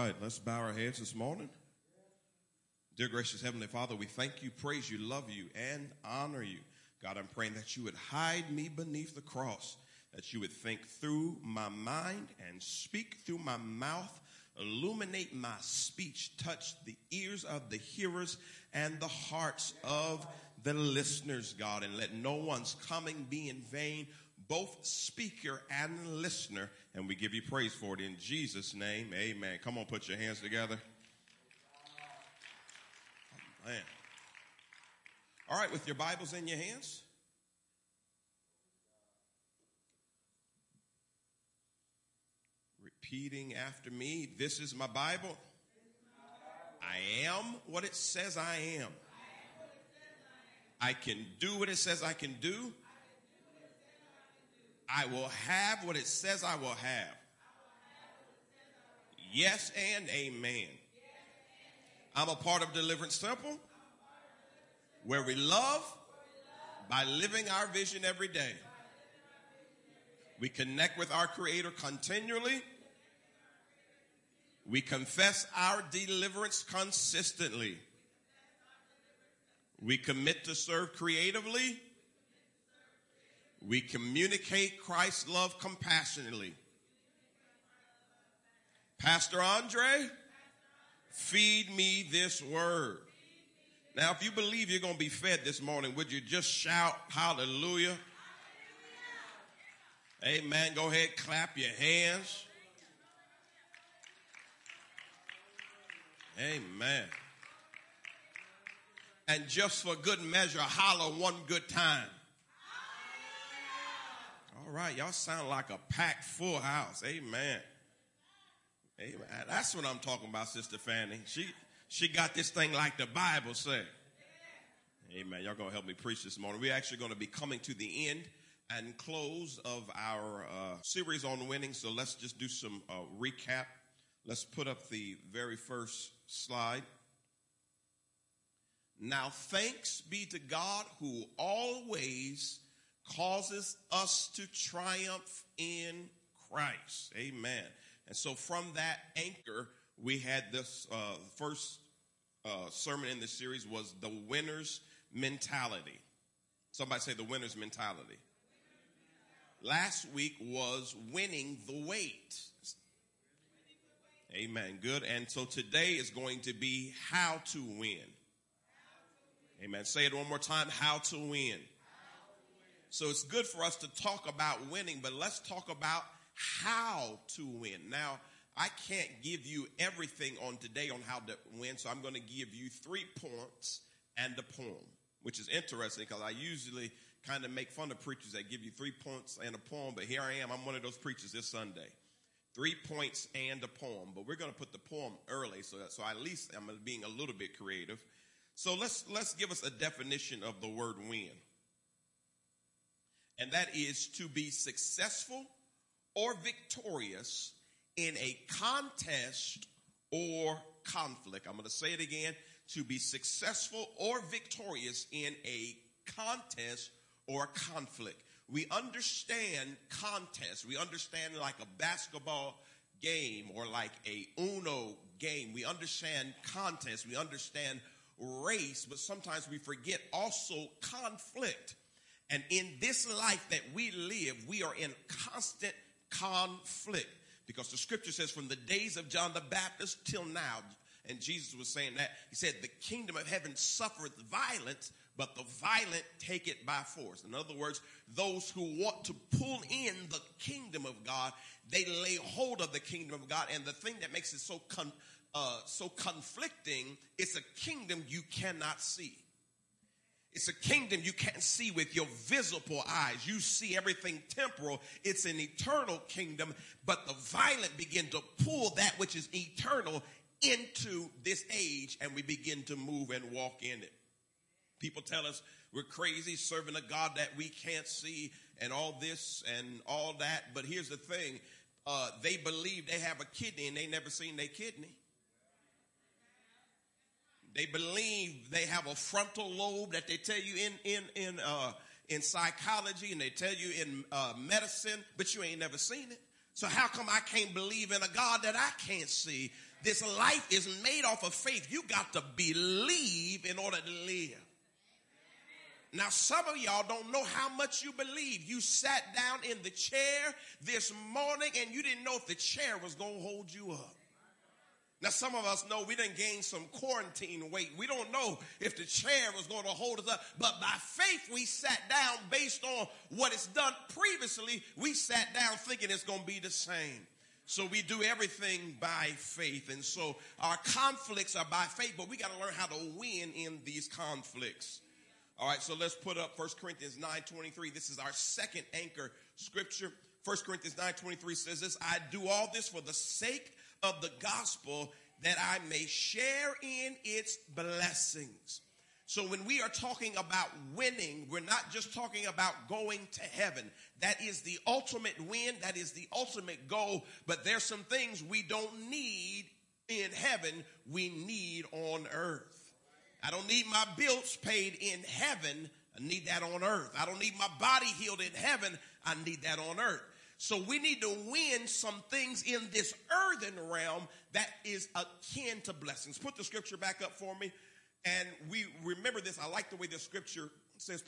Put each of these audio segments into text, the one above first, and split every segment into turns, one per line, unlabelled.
right, let's bow our heads this morning. Dear gracious Heavenly Father, we thank you, praise you, love you, and honor you. God, I'm praying that you would hide me beneath the cross, that you would think through my mind and speak through my mouth, illuminate my speech, touch the ears of the hearers and the hearts of the listeners, God, and let no one's coming be in vain, both speaker and listener, and we give you praise for it in Jesus' name, amen. Come on, put your hands together. Man. All right, with your Bibles in your hands. Repeating after me, this is my Bible. I am what it says I am. I can do what it says I can do. I will have what it says I will have. Yes and amen. I'm a part of Deliverance Temple, where we love by living our vision every day. We connect with our Creator continually. We confess our deliverance consistently. We commit to serve creatively. We communicate Christ's love compassionately. Pastor Andre, feed me this word. Now, if you believe you're going to be fed this morning, would you just shout hallelujah? Amen. Go ahead, clap your hands. Amen. And just for good measure, holler one good time. All right, y'all sound like a packed full house. Amen. Amen. That's what I'm talking about, Sister Fanny. She got this thing like the Bible say. Amen. Y'all going to help me preach this morning. We're actually going to be coming to the end and close of our series on winning. So let's just do some recap. Let's put up the very first slide. Now, thanks be to God who always causes us to triumph in Christ. Amen. And so from that anchor, we had this first sermon in this series was the winner's mentality. Somebody say the winner's mentality. Last week was winning the weight. Amen. Good. And so today is going to be how to win. Amen. Say it one more time. How to win. So it's good for us to talk about winning, but let's talk about how to win. Now, I can't give you everything on today on how to win, so I'm going to give you 3 points and a poem, which is interesting because I usually kind of make fun of preachers that give you 3 points and a poem, but here I am. I'm one of those preachers this Sunday. 3 points and a poem, but we're going to put the poem early, so at least I'm being a little bit creative. So let's give us a definition of the word win. And that is to be successful or victorious in a contest or conflict. I'm going to say it again. To be successful or victorious in a contest or conflict. We understand contest. We understand like a basketball game or like a Uno game. We understand contest. We understand race, but sometimes we forget also conflict. And in this life that we live, we are in constant conflict because the scripture says from the days of John the Baptist till now, and Jesus was saying that, he said the kingdom of heaven suffereth violence, but the violent take it by force. In other words, those who want to pull in the kingdom of God, they lay hold of the kingdom of God. And the thing that makes it so conflicting, it's a kingdom you cannot see. It's a kingdom you can't see with your visible eyes. You see everything temporal. It's an eternal kingdom, but the violent begin to pull that which is eternal into this age, and we begin to move and walk in it. People tell us we're crazy serving a God that we can't see and all this and all that. But here's the thing. They believe they have a kidney and they never seen their kidney. They believe they have a frontal lobe that they tell you in psychology and they tell you in medicine, but you ain't never seen it. So how come I can't believe in a God that I can't see? This life is made off of faith. You got to believe in order to live. Now, some of y'all don't know how much you believe. You sat down in the chair this morning and you didn't know if the chair was going to hold you up. Now, some of us know we done gained some quarantine weight. We don't know if the chair was going to hold us up. But by faith, we sat down based on what it's done previously. We sat down thinking it's going to be the same. So we do everything by faith. And so our conflicts are by faith, but we got to learn how to win in these conflicts. All right, so let's put up 1 Corinthians 9:23. This is our second anchor scripture. 1 Corinthians 9:23 says this: I do all this for the sake of the gospel, that I may share in its blessings. So when we are talking about winning, we're not just talking about going to heaven. That is the ultimate win. That is the ultimate goal. But there's some things we don't need in heaven, we need on earth. I don't need my bills paid in heaven. I need that on earth. I don't need my body healed in heaven. I need that on earth. So we need to win some things in this earthen realm that is akin to blessings. Put the scripture back up for me. And we remember this. I like the way the scripture says.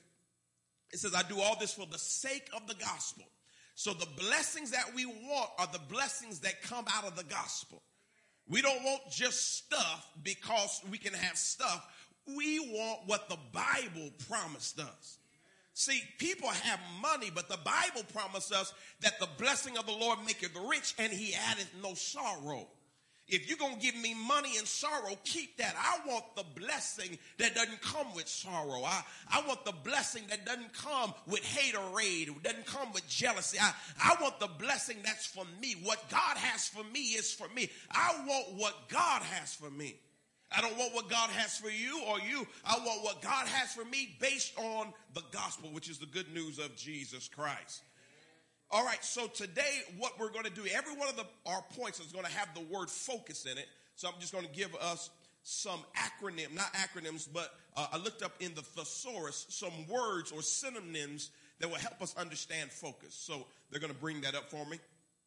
It says, I do all this for the sake of the gospel. So the blessings that we want are the blessings that come out of the gospel. We don't want just stuff because we can have stuff. We want what the Bible promised us. See, people have money, but the Bible promised us that the blessing of the Lord maketh rich and he addeth no sorrow. If you're going to give me money and sorrow, keep that. I want the blessing that doesn't come with sorrow. I want the blessing that doesn't come with haterade, doesn't come with jealousy. I want the blessing that's for me. What God has for me is for me. I want what God has for me. I don't want what God has for you or you. I want what God has for me based on the gospel, which is the good news of Jesus Christ. All right, so today what we're going to do, every one of our points is going to have the word focus in it. So I'm just going to give us some not acronyms, but I looked up in the thesaurus some words or synonyms that will help us understand focus. So they're going to bring that up for me.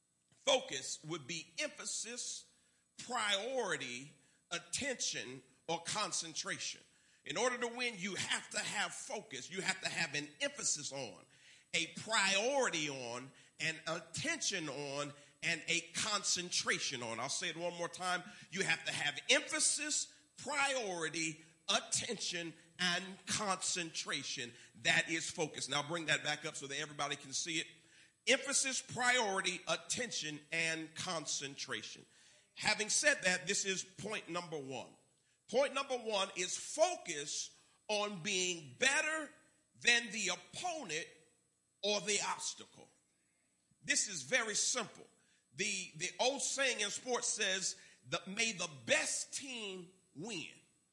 Focus would be emphasis, priority, attention, or concentration. In order to win, you have to have focus. You have to have an emphasis on, a priority on, an attention on, and a concentration on. I'll say it one more time. You have to have emphasis, priority, attention, and concentration. That is focus. Now bring that back up so that everybody can see it. Emphasis, priority, attention, and concentration. Having said that, this is point number one. Point number one is focus on being better than the opponent or the obstacle. This is very simple. The old saying in sports says, may the best team win.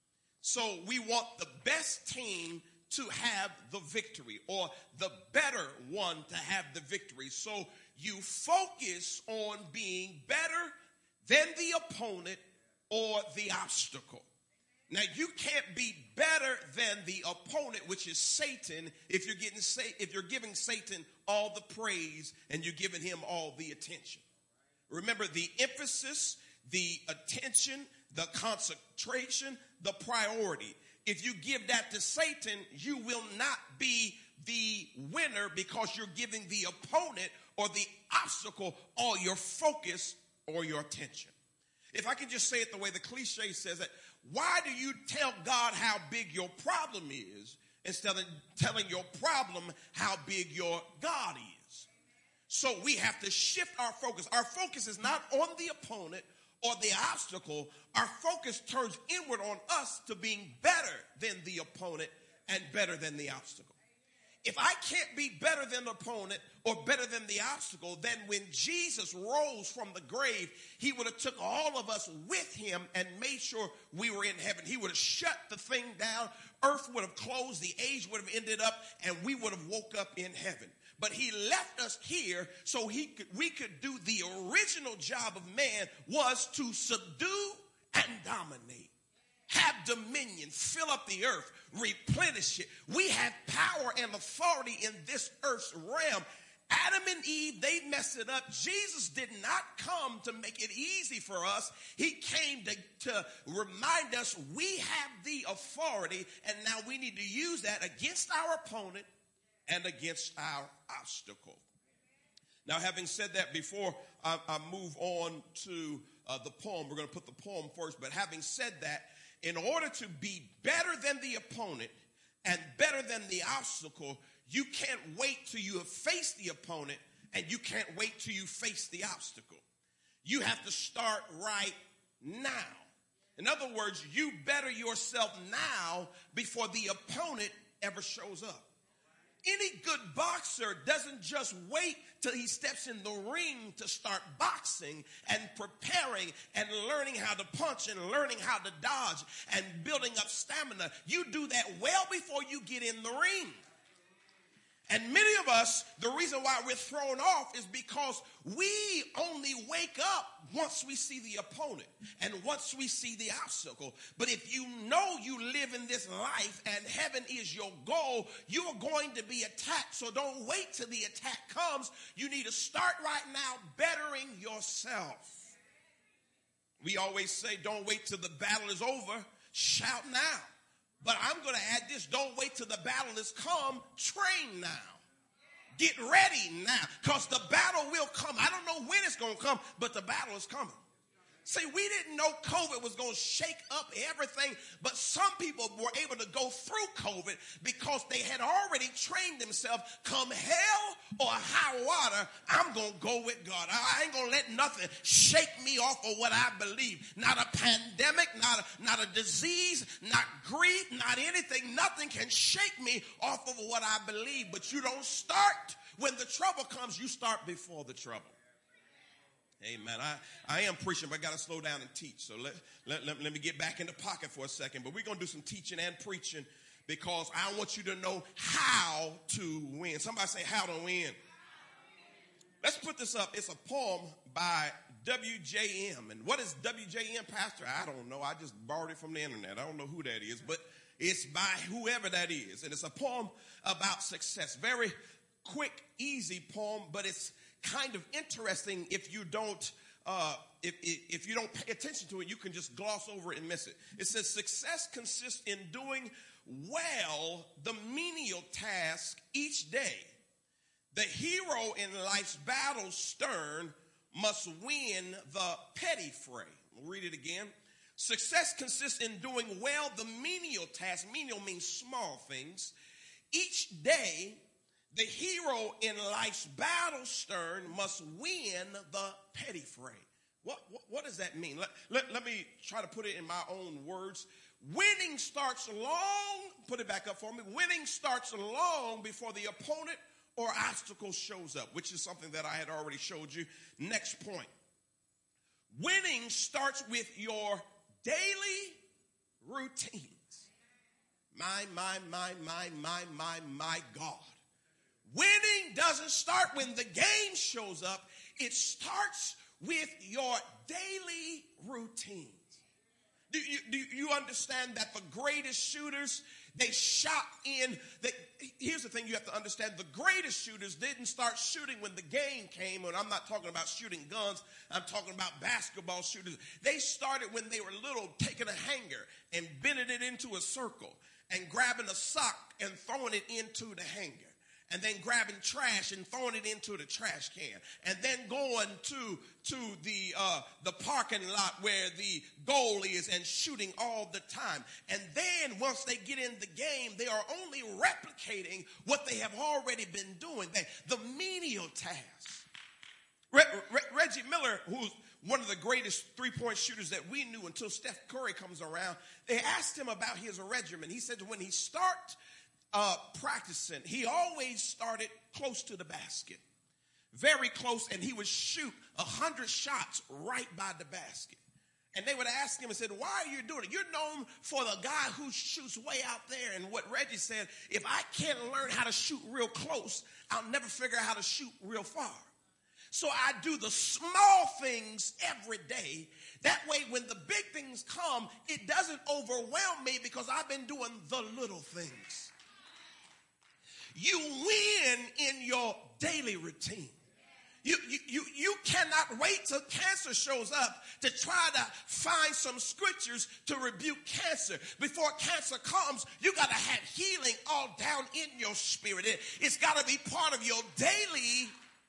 So we want the best team to have the victory, or the better one to have the victory. So you focus on being better than the opponent or the obstacle. Now, you can't be better than the opponent, which is Satan, if you're giving Satan all the praise and you're giving him all the attention. Remember, the emphasis, the attention, the concentration, the priority. If you give that to Satan, you will not be the winner because you're giving the opponent or the obstacle all your focus or your attention. If I can just say it the way the cliche says it, why do you tell God how big your problem is instead of telling your problem how big your God is? So we have to shift our focus. Our focus is not on the opponent or the obstacle. Our focus turns inward on us to being better than the opponent and better than the obstacle. If I can't be better than the opponent or better than the obstacle, then when Jesus rose from the grave, he would have took all of us with him and made sure we were in heaven. He would have shut the thing down. Earth would have closed. The age would have ended up, and we would have woke up in heaven. But he left us here so we could do the original job of man, was to subdue and dominate. Have dominion, fill up the earth, replenish it. We have power and authority in this earth's realm. Adam and Eve, they messed it up. Jesus did not come to make it easy for us. He came to remind us we have the authority, and now we need to use that against our opponent and against our obstacle. Now, having said that, before I move on to the poem, we're going to put the poem first, but having said that, in order to be better than the opponent and better than the obstacle, you can't wait till you have faced the opponent, and you can't wait till you face the obstacle. You have to start right now. In other words, you better yourself now before the opponent ever shows up. Any good boxer doesn't just wait till he steps in the ring to start boxing and preparing and learning how to punch and learning how to dodge and building up stamina. You do that well before you get in the ring. And many of us, the reason why we're thrown off is because we only wake up once we see the opponent and once we see the obstacle. But if you know you live in this life and heaven is your goal, you are going to be attacked. So don't wait till the attack comes. You need to start right now bettering yourself. We always say, don't wait till the battle is over. Shout now. But I'm going to add this, don't wait till the battle is come, train now. Get ready now, because the battle will come. I don't know when it's going to come, but the battle is coming. See, we didn't know COVID was going to shake up everything, but some people were able to go through COVID because they had already trained themselves, come hell or high water, I'm going to go with God. I ain't going to let nothing shake me off of what I believe. Not a pandemic, not a disease, not grief, not anything. Nothing can shake me off of what I believe. But you don't start when the trouble comes. You start before the trouble. Amen. I am preaching, but I got to slow down and teach. So let me get back in the pocket for a second. But we're going to do some teaching and preaching because I want you to know how to win. Somebody say how to win. Let's put this up. It's a poem by WJM. And what is WJM, Pastor? I don't know. I just borrowed it from the internet. I don't know who that is, but it's by whoever that is. And it's a poem about success. Very quick, easy poem, but it's kind of interesting if you don't if you don't pay attention to it. You can just gloss over it and miss it. It says success consists in doing well the menial task each day. The hero in life's battle stern must win the petty fray. We'll read it again. Success consists in doing well the menial task. Menial means small things. Each day, the hero in life's battle stern must win the petty fray. What does that mean? Let me try to put it in my own words. Winning starts long, put it back up for me. Winning starts long before the opponent or obstacle shows up, which is something that I had already showed you. Next point. Winning starts with your daily routines. My God. Winning doesn't start when the game shows up. It starts with your daily routines. Do you understand that the greatest shooters, they shot in. Here's the thing you have to understand. The greatest shooters didn't start shooting when the game came. And I'm not talking about shooting guns. I'm talking about basketball shooters. They started when they were little, taking a hanger and bending it into a circle and grabbing a sock and throwing it into the hanger. And then grabbing trash and throwing it into the trash can. And then going to the parking lot where the goal is and shooting all the time. And then once they get in the game, they are only replicating what they have already been doing. The menial task. Reggie Miller, who's one of the greatest three-point shooters that we knew until Steph Curry comes around, they asked him about his regimen. He said when he started practicing, he always started close to the basket, very close, and he would shoot 100 shots right by the basket. And they would ask him and said, why are you doing it? You're known for the guy who shoots way out there. And what Reggie said, if I can't learn how to shoot real close, I'll never figure out how to shoot real far. So I do the small things every day. That way, when the big things come, it doesn't overwhelm me because I've been doing the little things. you win in your daily routine. You cannot wait till cancer shows up to try to find some scriptures to rebuke cancer. Before cancer comes, you got to have healing all down in your spirit. It's got to be part of your daily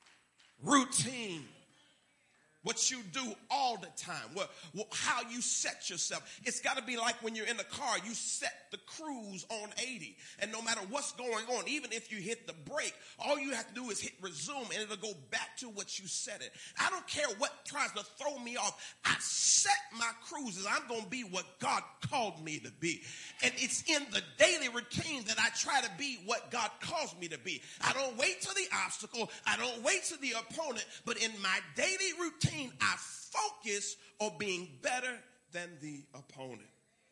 routine. What you do all the time, how you set yourself. It's got to be like when you're in the car, you set the cruise on 80. And no matter what's going on, even if you hit the brake, all you have to do is hit resume and it'll go back to what you set it. I don't care what tries to throw me off. I set my cruises. I'm going to be what God called me to be. And it's in the daily routine that I try to be what God calls me to be. I don't wait till the obstacle. I don't wait till the opponent. But in my daily routine, I focus on being better than the opponent.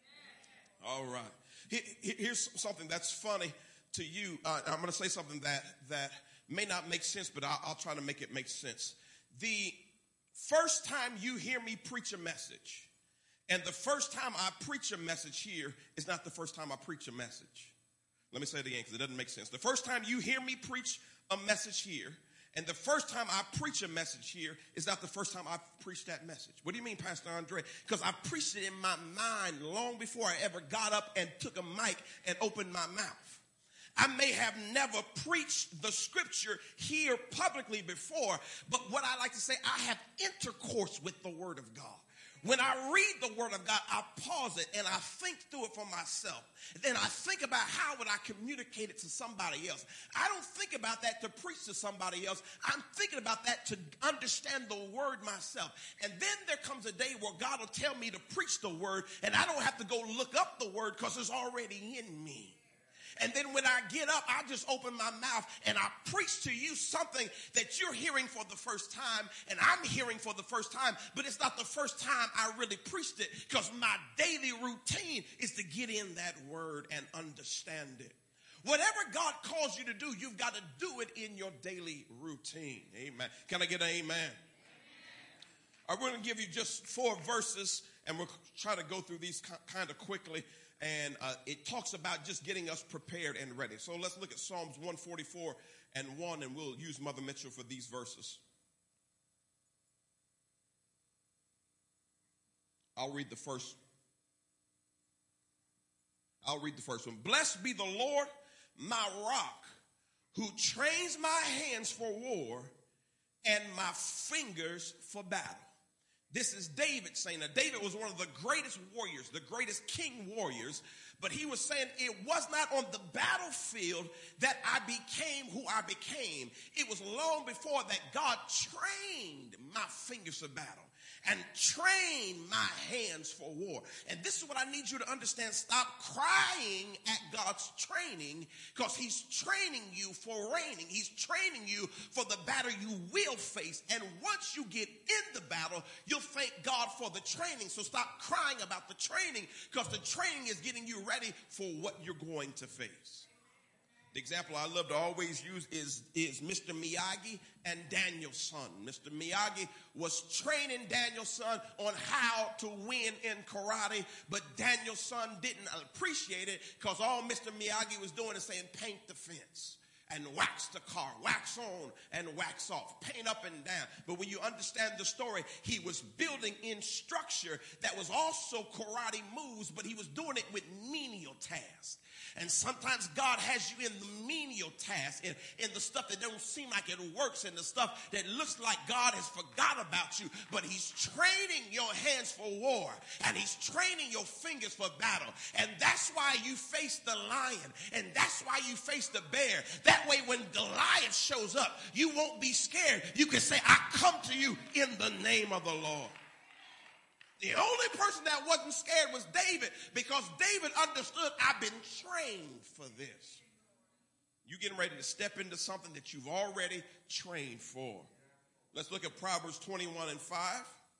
All right. Here's something that's funny to you. I'm going to say something that may not make sense, but I'll try to make it make sense. The first time you hear me preach a message, and the first time I preach a message here is not the first time I preach a message. Let me say it again because it doesn't make sense. The first time you hear me preach a message here, and the first time I preach a message here is not the first time I preached that message. What do you mean, Pastor Andre? Because I preached it in my mind long before I ever got up and took a mic and opened my mouth. I may have never preached the scripture here publicly before, but what I like to say, I have intercourse with the Word of God. When I read the Word of God, I pause it and I think through it for myself. Then I think about how would I communicate it to somebody else. I don't think about that to preach to somebody else. I'm thinking about that to understand the Word myself. And then there comes a day where God will tell me to preach the Word, and I don't have to go look up the Word because it's already in me. And then when I get up, I just open my mouth and I preach to you something that you're hearing for the first time and I'm hearing for the first time, but it's not the first time I really preached it because my daily routine is to get in that word and understand it. Whatever God calls you to do, you've got to do it in your daily routine. Amen. Can I get an amen? I'm going to give you just 4 verses and we'll try to go through these kind of quickly. And it talks about just getting us prepared and ready. So let's look at Psalms 144 and 1, and we'll use Mother Mitchell for these verses. I'll read the first one. Blessed be the Lord, my rock, who trains my hands for war and my fingers for battle. This is David saying that David was one of the greatest warriors, the greatest king warriors, but he was saying it was not on the battlefield that I became who I became. It was long before that God trained my fingers for battle and trained my hands for war. And this is what I need you to understand. Stop crying at God's training because he's training you for reigning. He's training you for the battle you will face. And once you get in the battle, you'll thank God for the training. So stop crying about the training because the training is getting you ready for what you're going to face. The example I love to always use is Mr. Miyagi and Daniel's son. Mr. Miyagi was training Daniel's son on how to win in karate, but Daniel's son didn't appreciate it because all Mr. Miyagi was doing is saying paint the fence and wax the car, wax on and wax off, paint up and down. But when you understand the story, he was building in structure that was also karate moves, but he was doing it with menial tasks. And sometimes God has you in the menial tasks, in the stuff that don't seem like it works, and the stuff that looks like God has forgot about you. But he's training your hands for war, and he's training your fingers for battle. And that's why you face the lion, and that's why you face the bear. That way when Goliath shows up, you won't be scared. You can say, I come to you in the name of the Lord. The only person that wasn't scared was David because David understood I've been trained for this. You're getting ready to step into something that you've already trained for. Let's look at Proverbs 21 and 5.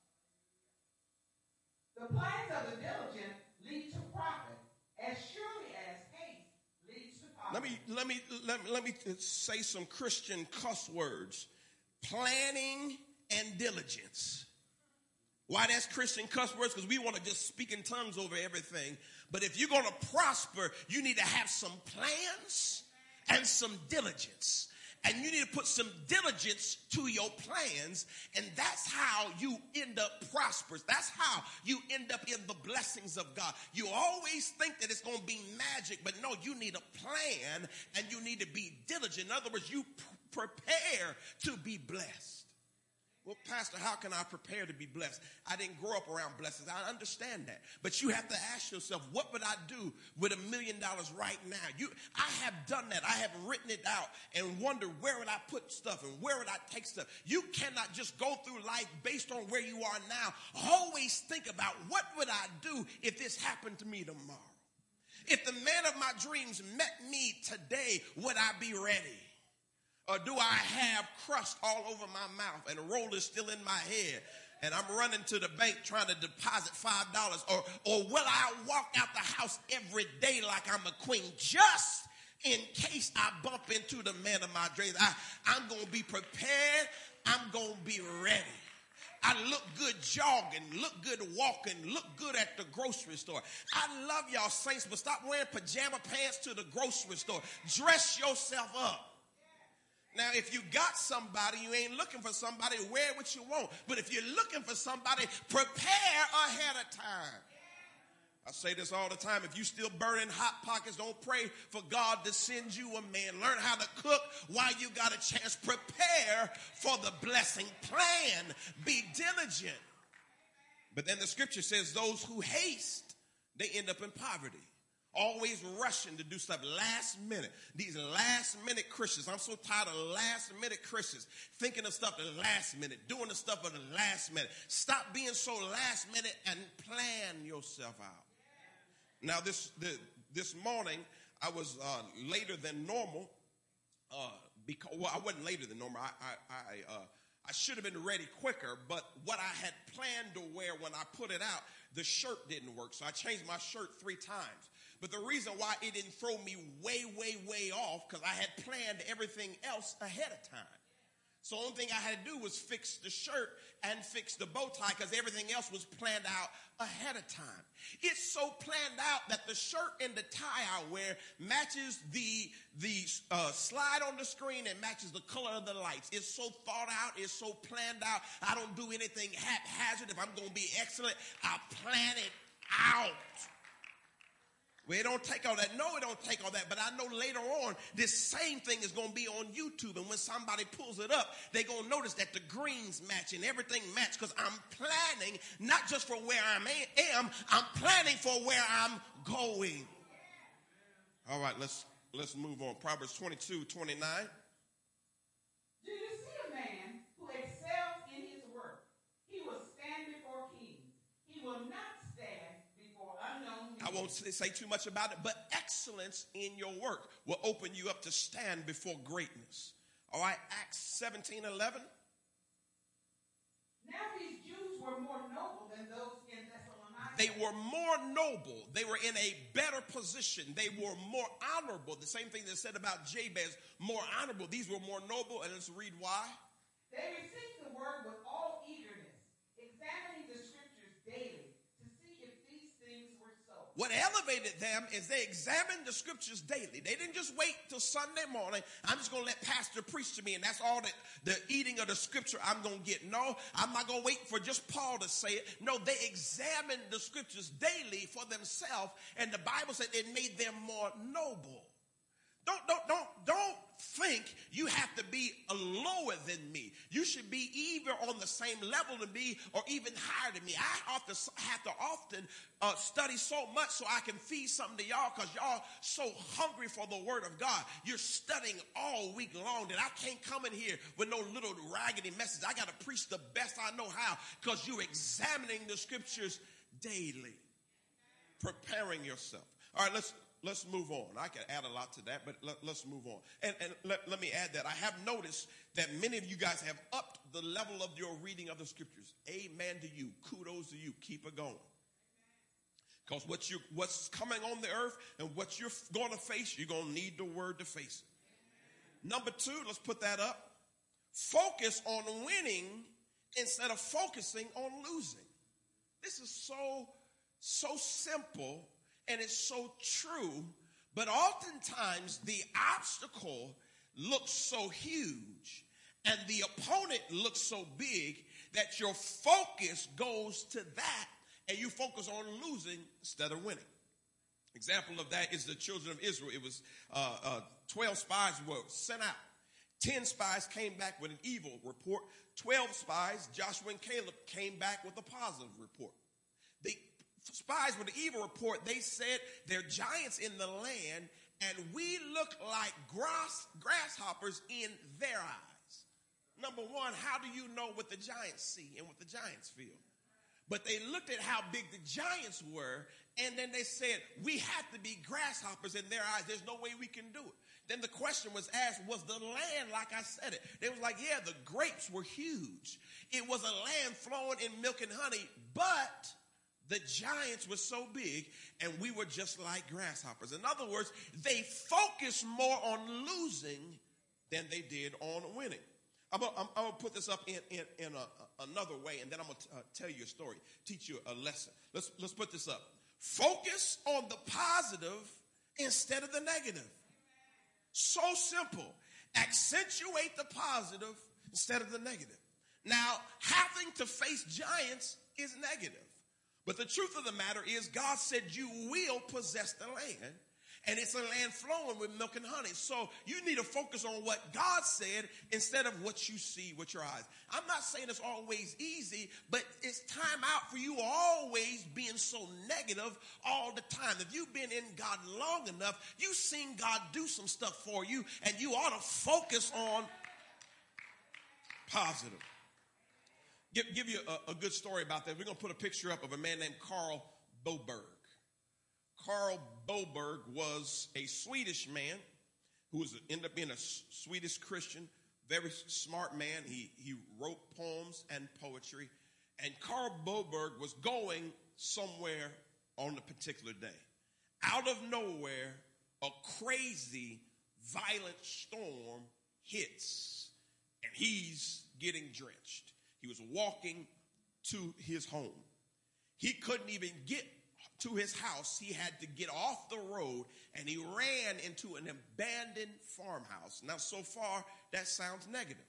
The plans of the diligent lead to profit as surely as haste leads to poverty.
Let me say some Christian cuss words. Planning and diligence. Why that's Christian cuss words? Because we want to just speak in tongues over everything. But if you're going to prosper, you need to have some plans and some diligence. And you need to put some diligence to your plans, and that's how you end up prosperous. That's how you end up in the blessings of God. You always think that it's going to be magic, but no, you need a plan, and you need to be diligent. In other words, you prepare to be blessed. Well, Pastor, how can I prepare to be blessed? I didn't grow up around blessings. I understand that. But you have to ask yourself, what would I do with $1 million right now? I have done that. I have written it out and wondered where would I put stuff and where would I take stuff. You cannot just go through life based on where you are now. Always think about what would I do if this happened to me tomorrow? If the man of my dreams met me today, would I be ready? Or do I have crust all over my mouth and rollers still in my head and I'm running to the bank trying to deposit $5? Or will I walk out the house every day like I'm a queen just in case I bump into the man of my dreams? I'm going to be prepared. I'm going to be ready. I look good jogging, look good walking, look good at the grocery store. I love y'all saints, but stop wearing pajama pants to the grocery store. Dress yourself up. Now, if you got somebody, you ain't looking for somebody, wear what you want. But if you're looking for somebody, prepare ahead of time. I say this all the time. If you still burning hot pockets, don't pray for God to send you a man. Learn how to cook while you got a chance. Prepare for the blessing. Plan. Be diligent. But then the scripture says those who haste, they end up in poverty. Always rushing to do stuff last minute. These last minute Christians. I'm so tired of last minute Christians thinking of stuff at the last minute, doing the stuff at the last minute. Stop being so last minute and plan yourself out. Now this morning I was later than normal because I wasn't later than normal. I should have been ready quicker, but what I had planned to wear when I put it out, the shirt didn't work, so I changed my shirt 3 times. But the reason why it didn't throw me way off, because I had planned everything else ahead of time. So the only thing I had to do was fix the shirt and fix the bow tie, because everything else was planned out ahead of time. It's so planned out that the shirt and the tie I wear matches the slide on the screen and matches the color of the lights. It's so thought out. It's so planned out. I don't do anything haphazard. If I'm going to be excellent, I plan it out. Well, it don't take all that. No, it don't take all that. But I know later on, this same thing is going to be on YouTube. And when somebody pulls it up, they're going to notice that the greens match and everything match, because I'm planning not just for where I am, I'm planning for where I'm going. All right, let's move on. Proverbs 22:29.
Do you see a man who excels in his work? He will stand before kings. He will not I won't
say too much about it, but excellence in your work will open you up to stand before greatness. All right, Acts 17:11.
Now these Jews were more noble than those in Thessalonica.
They were more noble. They were in a better position. They were more honorable. The same thing that's said about Jabez, more honorable. These were more noble, and let's read why.
They received the word with all eagerness, examining the scriptures daily.
What elevated them is they examined the scriptures daily. They didn't just wait till Sunday morning. I'm just going to let pastor preach to me, and that's all that the eating of the scripture I'm going to get. No, I'm not going to wait for just Paul to say it. No, they examined the scriptures daily for themselves, and the Bible said it made them more noble. Don't think you have to be lower than me. You should be either on the same level to me or even higher than me. I have to often study so much so I can feed something to y'all, because y'all so hungry for the word of God. You're studying all week long that I can't come in here with no little raggedy message. I got to preach the best I know how, because you're examining the scriptures daily, preparing yourself. All right, let's move on. I can add a lot to that, but let's move on. And let me add that I have noticed that many of you guys have upped the level of your reading of the scriptures. Amen to you. Kudos to you. Keep it going. Because what's coming on the earth and what you're going to face, you're going to need the word to face it. Number 2, let's put that up. Focus on winning instead of focusing on losing. This is so simple. And it's so true, But oftentimes the obstacle looks so huge and the opponent looks so big that your focus goes to that and you focus on losing instead of winning. Example of that is the children of Israel. It was 12 spies were sent out. 10 spies came back with an evil report. 12 spies, Joshua and Caleb, came back with a positive report. The spies with the evil report, they said they're giants in the land and we look like grasshoppers in their eyes. Number one, how do you know what the giants see and what the giants feel? But they looked at how big the giants were, and then they said, we have to be grasshoppers in their eyes. There's no way we can do it. Then the question was asked, was the land like I said it? They was like, yeah, the grapes were huge. It was a land flowing in milk and honey, but the giants were so big, and we were just like grasshoppers. In other words, they focused more on losing than they did on winning. I'm going to put this up in another way, and then I'm going to tell you a story, teach you a lesson. Let's put this up. Focus on the positive instead of the negative. So simple. Accentuate the positive instead of the negative. Now, having to face giants is negative. But the truth of the matter is God said you will possess the land. And it's a land flowing with milk and honey. So you need to focus on what God said instead of what you see with your eyes. I'm not saying it's always easy, but it's time out for you always being so negative all the time. If you've been in God long enough, you've seen God do some stuff for you, and you ought to focus on positive. Give you a good story about that. We're going to put a picture up of a man named Carl Boberg. Carl Boberg was a Swedish man who ended up being a Swedish Christian, very smart man. He wrote poems and poetry. And Carl Boberg was going somewhere on a particular day. Out of nowhere, a crazy, violent storm hits, and he's getting drenched. He was walking to his home. He couldn't even get to his house. He had to get off the road, and he ran into an abandoned farmhouse. Now, so far, that sounds negative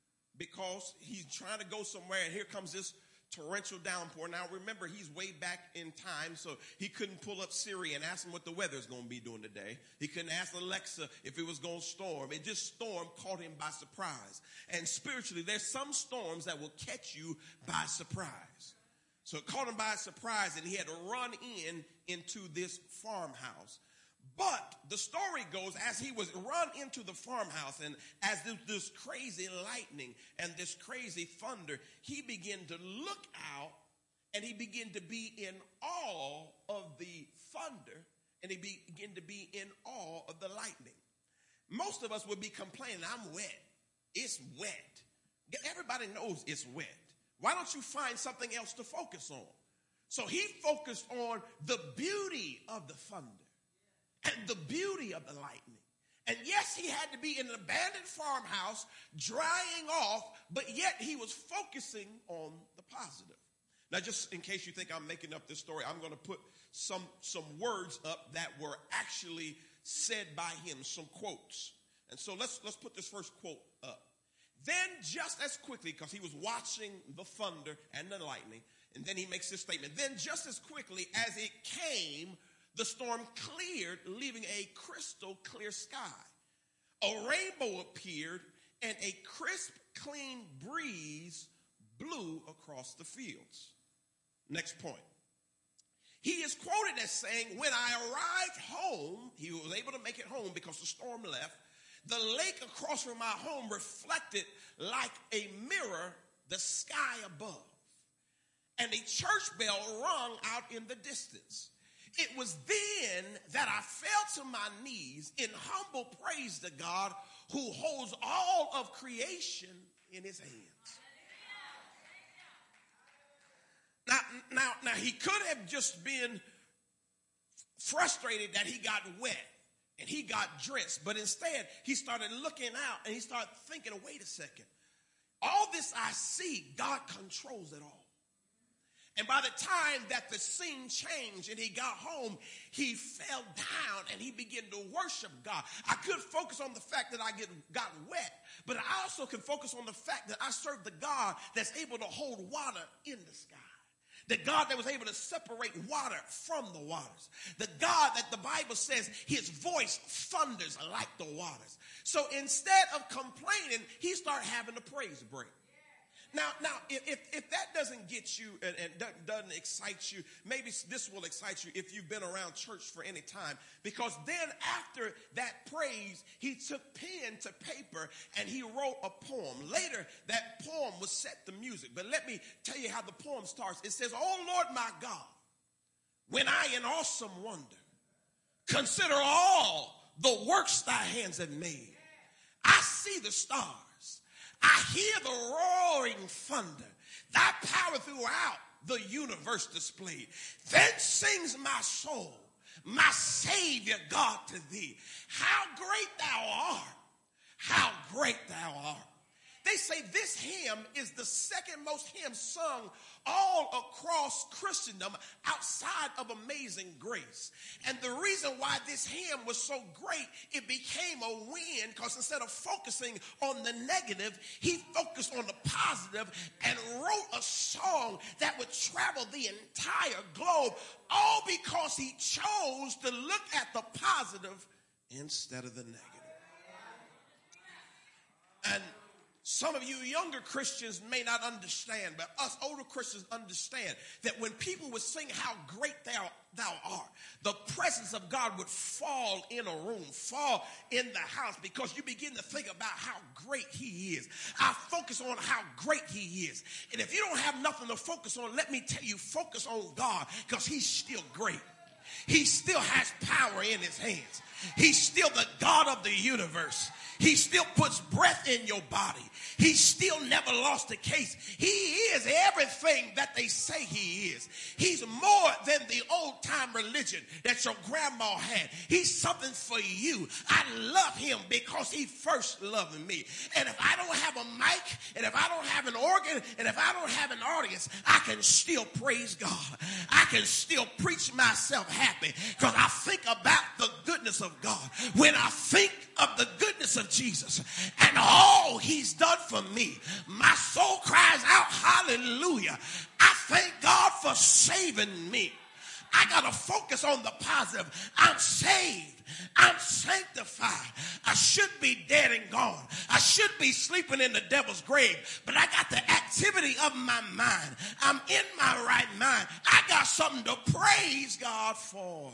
because he's trying to go somewhere, and here comes this torrential downpour. Now, remember, he's way back in time, so he couldn't pull up Siri and ask him what the weather's going to be doing today. He couldn't ask Alexa if it was going to storm. It just storm caught him by surprise. And spiritually, there's some storms that will catch you by surprise. So it caught him by surprise, and he had to run into this farmhouse. But the story goes, as he was run into the farmhouse, and as this crazy lightning and this crazy thunder, he began to look out, and he began to be in awe of the thunder, and he began to be in awe of the lightning. Most of us would be complaining, I'm wet. It's wet. Everybody knows it's wet. Why don't you find something else to focus on? So he focused on the beauty of the thunder and the beauty of the lightning. And yes, he had to be in an abandoned farmhouse drying off, but yet he was focusing on the positive. Now, just in case you think I'm making up this story, I'm going to put some words up that were actually said by him, some quotes. And so let's put this first quote up. Then just as quickly, because he was watching the thunder and the lightning, and then he makes this statement, then just as quickly as it came, the storm cleared, leaving a crystal clear sky. A rainbow appeared, and a crisp, clean breeze blew across the fields. Next point. He is quoted as saying, when I arrived home, he was able to make it home because the storm left. The lake across from my home reflected like a mirror the sky above. And a church bell rung out in the distance. It was then that I fell to my knees in humble praise to God who holds all of creation in his hands. Now he could have just been frustrated that he got wet and he got drenched, but instead he started looking out and he started thinking, wait a second, all this I see, God controls it all. And by the time that the scene changed and he got home, he fell down and he began to worship God. I could focus on the fact that I got wet, but I also can focus on the fact that I serve the God that's able to hold water in the sky. The God that was able to separate water from the waters. The God that the Bible says his voice thunders like the waters. So instead of complaining, he started having a praise break. Now, if that doesn't get you and doesn't excite you, maybe this will excite you if you've been around church for any time. Because then after that praise, he took pen to paper and he wrote a poem. Later, that poem was set to music. But let me tell you how the poem starts. It says, "Oh Lord my God, when I in awesome wonder consider all the works thy hands have made, I see the stars. I hear the roaring thunder, thy power throughout the universe displayed. Then sings my soul, my Savior God, to thee. How great thou art, how great thou art." They say this hymn is the second most hymn sung all across Christendom outside of Amazing Grace. And the reason why this hymn was so great, it became a win because instead of focusing on the negative, he focused on the positive and wrote a song that would travel the entire globe, all because he chose to look at the positive instead of the negative. And some of you younger Christians may not understand, but us older Christians understand that when people would sing how great thou art, the presence of God would fall in a room, fall in the house, because you begin to think about how great he is. I focus on how great he is. And if you don't have nothing to focus on, let me tell you, focus on God, because he's still great. He still has power in his hands. He's still the God of the universe. He still puts breath in your body. He still never lost a case. He is everything that they say he is. He's more than the old-time religion that your grandma had. He's something for you. I love him because he first loved me. And if I don't have a mic, and if I don't have an organ, and if I don't have an audience, I can still praise God. I can still preach myself happy because I think about the goodness of God. When I think of the goodness of Jesus and all he's done for me, my soul cries out, hallelujah. I thank God for saving me. I got to focus on the positive. I'm saved. I'm sanctified. I should be dead and gone. I should be sleeping in the devil's grave, but I got the activity of my mind. I'm in my right mind. I got something to praise God for.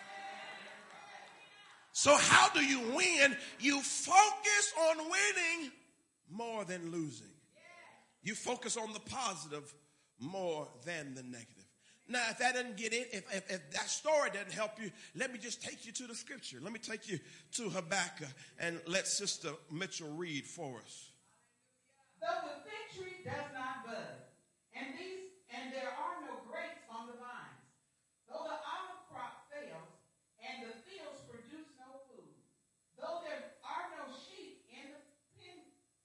So how do you win? You focus on winning more than losing. You focus on the positive more than the negative. Now, if that doesn't get it, if that story doesn't help you, let me just take you to the scripture. Let me take you to Habakkuk and let Sister Mitchell read for us.
Though the fig tree does not bud, and there are no grapes on the vines, though the olive crop fails, and the fields produce no food, though there are no sheep in the pen,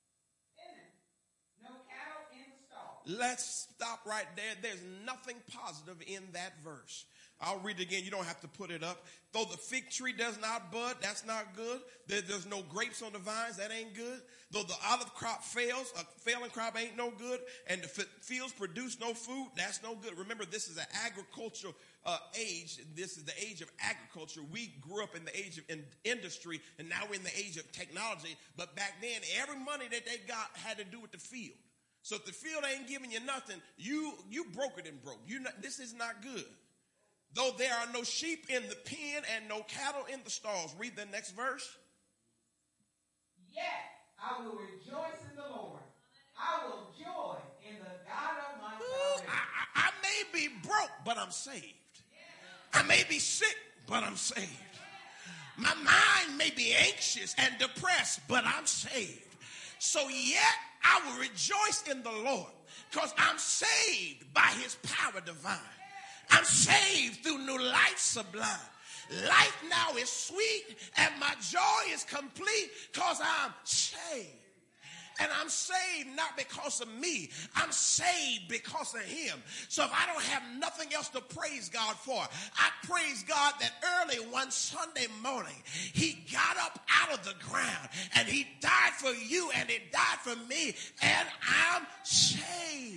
no cattle in the stall.
Let's stop right there. There's nothing positive in that verse. I'll read it again. You don't have to put it up. Though the fig tree does not bud, that's not good. There's no grapes on the vines, that ain't good. Though the olive crop fails, a failing crop ain't no good. And the fields produce no food, that's no good. Remember, this is an agricultural age. This is the age of agriculture. We grew up in the age of industry, and now we're in the age of technology. But back then, every money that they got had to do with the field. So if the field ain't giving you nothing, you broke it and broke. This is not good. Though there are no sheep in the pen and no cattle in the stalls. Read the next verse.
Yet I will rejoice in the Lord. I will joy in the God of my salvation.
I may be broke, but I'm saved. I may be sick, but I'm saved. My mind may be anxious and depressed, but I'm saved. So yet I will rejoice in the Lord because I'm saved by his power divine. I'm saved through new life sublime. Life now is sweet and my joy is complete because I'm saved. And I'm saved not because of me. I'm saved because of him. So if I don't have nothing else to praise God for, I praise God that early one Sunday morning, he got up out of the ground and he died for you and he died for me, and I'm saved.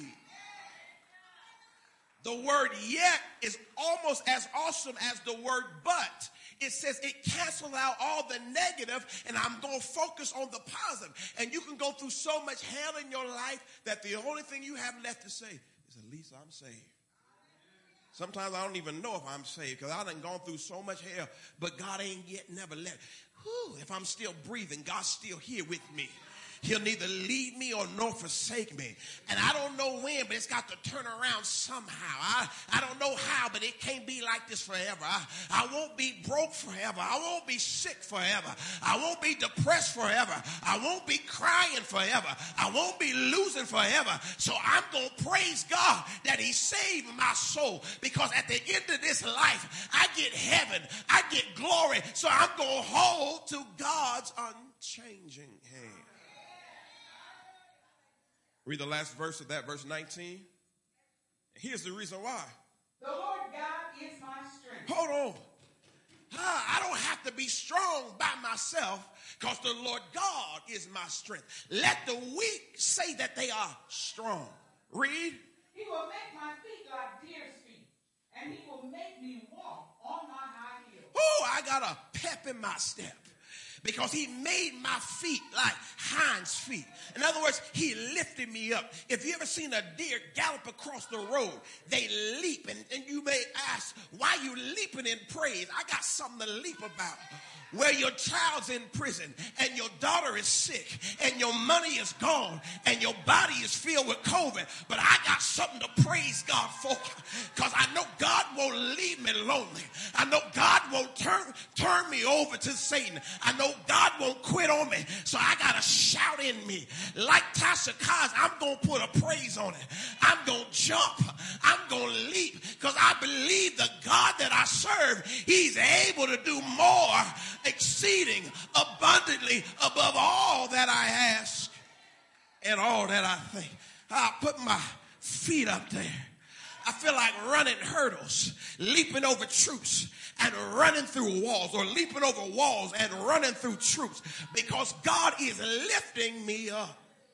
The word yet is almost as awesome as the word but. It says it cancels out all the negative, and I'm going to focus on the positive. And you can go through so much hell in your life that the only thing you have left to say is, at least I'm saved. Sometimes I don't even know if I'm saved because I done gone through so much hell, but God ain't yet never left. If I'm still breathing, God's still here with me. He'll neither lead me or nor forsake me. And I don't know when, but it's got to turn around somehow. I don't know how, but it can't be like this forever. I won't be broke forever. I won't be sick forever. I won't be depressed forever. I won't be crying forever. I won't be losing forever. So I'm going to praise God that he saved my soul, because at the end of this life, I get heaven. I get glory. So I'm going to hold to God's unchanging hand. Read the last verse of that, verse 19. Here's the reason why.
The Lord God is my strength.
Hold on. I don't have to be strong by myself, because the Lord God is my strength. Let the weak say that they are strong. Read.
He will make my feet like deer's feet, and he will make me walk on my high heels.
Oh, I got a pep in my step, because he made my feet like hinds feet. In other words, he lifted me up. If you ever seen a deer gallop across the road, they leap. And you may ask, why you leaping in praise? I got something to leap about. Where your child's in prison and your daughter is sick and your money is gone and your body is filled with COVID. But I got something to praise God for, because I know God won't leave me lonely. I know God won't turn me over to Satan. I know God won't quit on me. So I got a shout in me. Like Tasha Cobbs, I'm going to put a praise on it. I'm going to jump. I'm going to leap, because I believe the God that I serve, he's able to do more, exceeding abundantly above all that I ask and all that I think. I put my feet up there. I feel like running hurdles, leaping over troops and running through walls, or leaping over walls and running through troops, because God is lifting me up.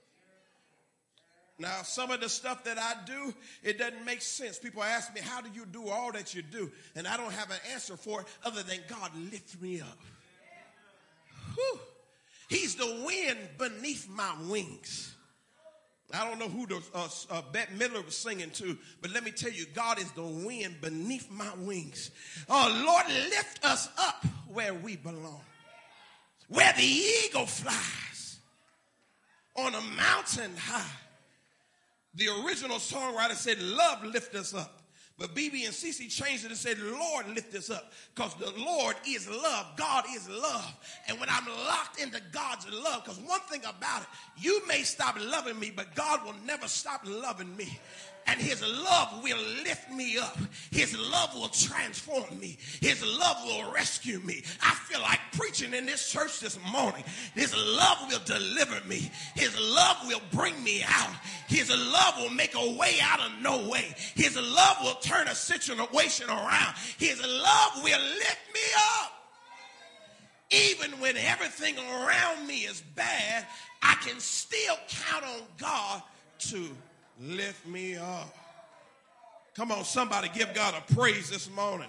Now, some of the stuff that I do, it doesn't make sense. People ask me, how do you do all that you do? And I don't have an answer for it other than God lifts me up. Whew. He's the wind beneath my wings. I don't know who Bette Midler was singing to, but let me tell you, God is the wind beneath my wings. Oh, Lord, lift us up where we belong, where the eagle flies on a mountain high. The original songwriter said, love lift us up. But BB and CC changed it and said, Lord, lift us up, because the Lord is love. God is love. And when I'm locked into God's love, because one thing about it, you may stop loving me, but God will never stop loving me. And his love will lift me up. His love will transform me. His love will rescue me. I feel like preaching in this church this morning. His love will deliver me. His love will bring me out. His love will make a way out of no way. His love will turn a situation around. His love will lift me up. Even when everything around me is bad, I can still count on God to lift me up. Come on, somebody give God a praise this morning.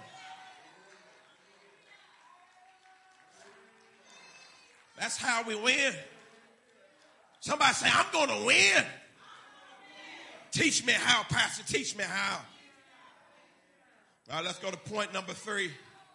That's how we win. Somebody say, I'm going to win. Teach me how, Pastor. Teach me how. All right, let's go to point number 3.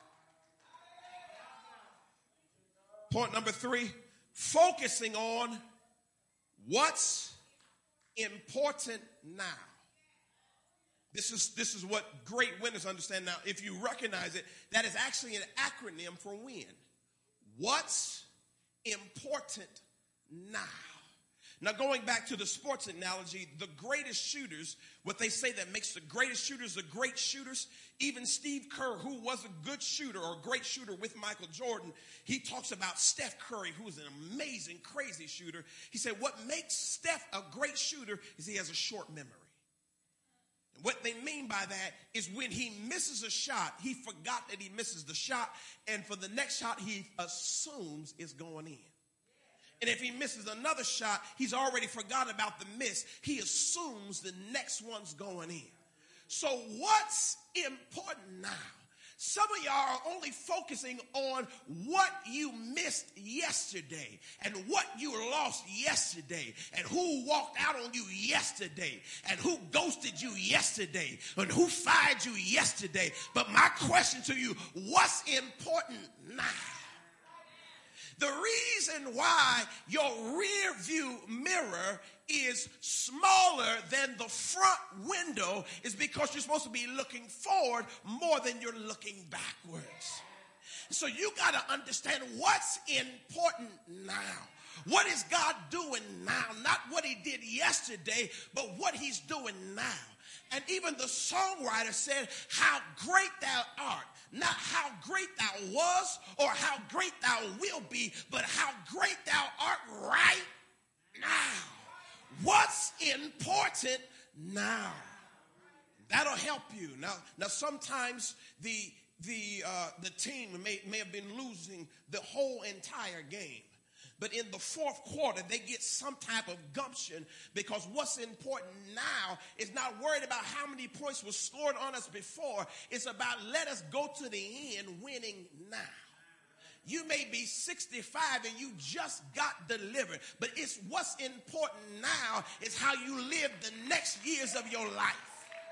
Point number 3, focusing on what's important now. This is what great winners understand. Now, if you recognize it, that is actually an acronym for win. What's important now? Now, going back to the sports analogy, the greatest shooters, what they say that makes the greatest shooters the great shooters, even Steve Kerr, who was a good shooter or a great shooter with Michael Jordan, he talks about Steph Curry, who is an amazing, crazy shooter. He said what makes Steph a great shooter is he has a short memory. And what they mean by that is when he misses a shot, he forgot that he misses the shot, and for the next shot, he assumes it's going in. And if he misses another shot, he's already forgot about the miss. He assumes the next one's going in. So what's important now? Some of y'all are only focusing on what you missed yesterday and what you lost yesterday and who walked out on you yesterday and who ghosted you yesterday and who fired you yesterday. But my question to you, what's important now? The reason why your rear view mirror is smaller than the front window is because you're supposed to be looking forward more than you're looking backwards. So you got to understand what's important now. What is God doing now? Not what he did yesterday, but what he's doing now. And even the songwriter said, how great thou art. Not how great thou was or how great thou will be, but how great thou art right now. What's important now? That'll help you. Now sometimes the team may have been losing the whole entire game. But in the fourth quarter, they get some type of gumption because what's important now is not worried about how many points were scored on us before. It's about let us go to the end winning now. You may be 65 and you just got delivered, but it's what's important now is how you live the next years of your life.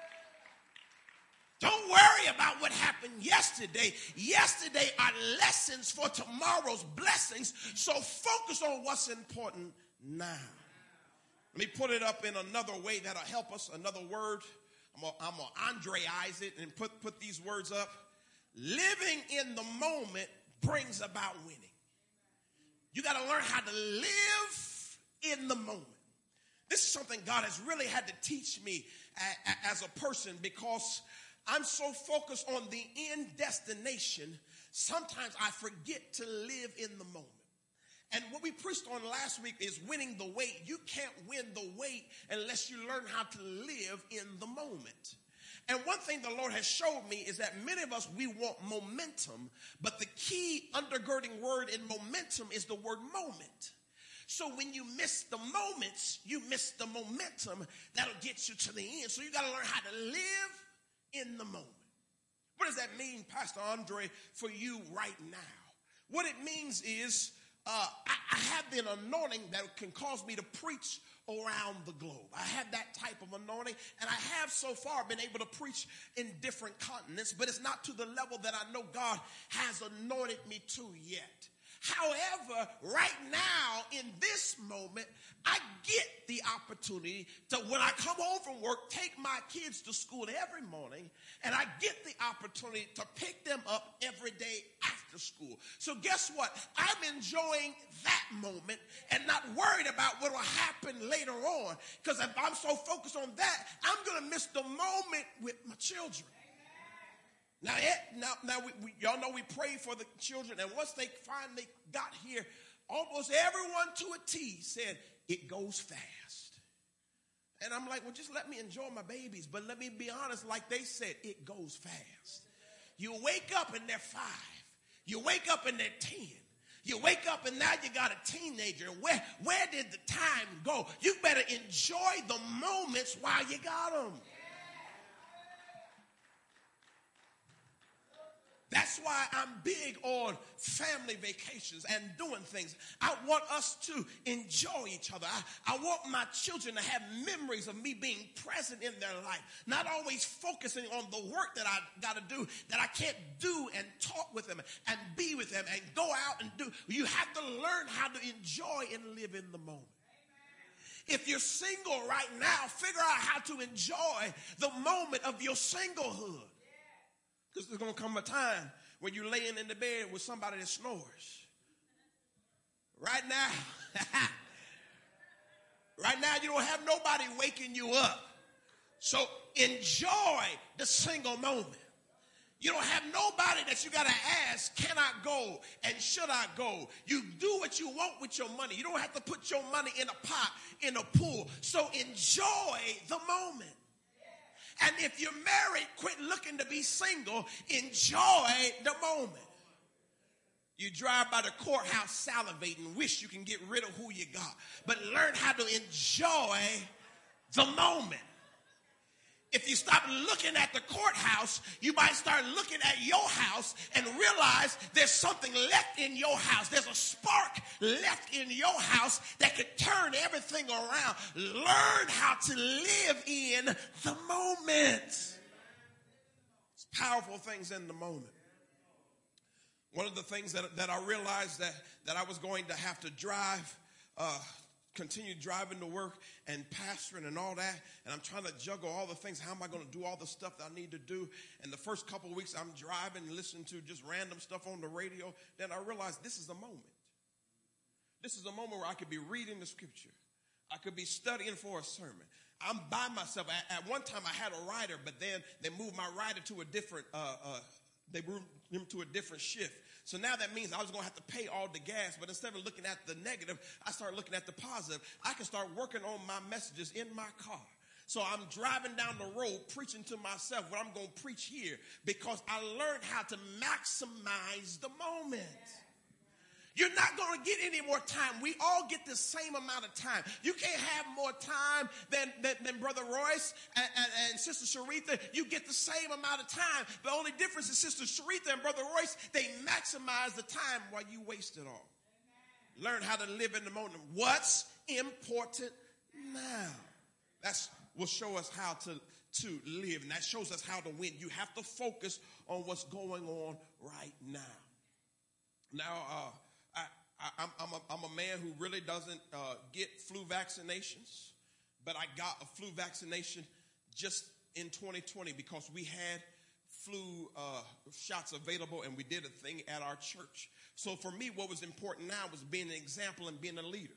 Don't worry about what happened yesterday. Yesterday are lessons for tomorrow's blessings. So focus on what's important now. Let me put it up in another way that'll help us. Another word. I'm going to Andreize it and put these words up. Living in the moment brings about winning. You got to learn how to live in the moment. This is something God has really had to teach me as a person because I'm so focused on the end destination, sometimes I forget to live in the moment. And what we preached on last week is winning the weight. You can't win the weight unless you learn how to live in the moment. And one thing the Lord has showed me is that many of us, we want momentum, but the key undergirding word in momentum is the word moment. So when you miss the moments, you miss the momentum that'll get you to the end. So you got to learn how to live in the moment. What does that mean, Pastor Andre, for you right now? What it means is I have an anointing that can cause me to preach around the globe. I have that type of anointing, and I have so far been able to preach in different continents, but it's not to the level that I know God has anointed me to yet. However, right now, in this moment, I get the opportunity to, when I come home from work, take my kids to school every morning, and I get the opportunity to pick them up every day after school. So guess what? I'm enjoying that moment and not worried about what will happen later on, because if I'm so focused on that, I'm going to miss the moment with my children. Now, y'all know we prayed for the children, and once they finally got here, almost everyone to a T said, it goes fast. And I'm like, well, just let me enjoy my babies, but let me be honest, like they said, it goes fast. You wake up and they're 5. You wake up and they're 10. You wake up and now you got a teenager. Where did the time go? You better enjoy the moments while you got them. That's why I'm big on family vacations and doing things. I want us to enjoy each other. I want my children to have memories of me being present in their life, not always focusing on the work that I got to do, that I can't do and talk with them and be with them and go out and do. You have to learn how to enjoy and live in the moment. If you're single right now, figure out how to enjoy the moment of your singlehood. Because there's going to come a time when you're laying in the bed with somebody that snores. Right now, Right now, you don't have nobody waking you up. So enjoy the single moment. You don't have nobody that you got to ask, can I go and should I go? You do what you want with your money. You don't have to put your money in a pot, in a pool. So enjoy the moment. And if you're married, quit looking to be single. Enjoy the moment. You drive by the courthouse salivating, wish you can get rid of who you got. But learn how to enjoy the moment. If you stop looking at the courthouse, you might start looking at your house and realize there's something left in your house. There's a spark left in your house that could turn everything around. Learn how to live in the moment. It's powerful things in the moment. One of the things that I realized that I was going to have to continue driving to work and pastoring and all that, and I'm trying to juggle all the things. How am I going to do all the stuff that I need to do? And the first couple of weeks I'm driving and listening to just random stuff on the radio. Then I realized this is a moment. This is a moment where I could be reading the scripture. I could be studying for a sermon. I'm by myself. At one time I had a rider, but then they moved my rider to a different they moved him to a different shift. So now that means I was going to have to pay all the gas, but instead of looking at the negative, I started looking at the positive. I can start working on my messages in my car. So I'm driving down the road preaching to myself what I'm going to preach here because I learned how to maximize the moment. You're not going to get any more time. We all get the same amount of time. You can't have more time than Brother Royce and Sister Sharitha. You get the same amount of time. The only difference is Sister Sharitha and Brother Royce, they maximize the time while you waste it all. Learn how to live in the moment. What's important now? That's will show us how to live, and that shows us how to win. You have to focus on what's going on right now. Now, I'm a man who really doesn't get flu vaccinations, but I got a flu vaccination just in 2020 because we had flu shots available and we did a thing at our church. So for me, what was important now was being an example and being a leader.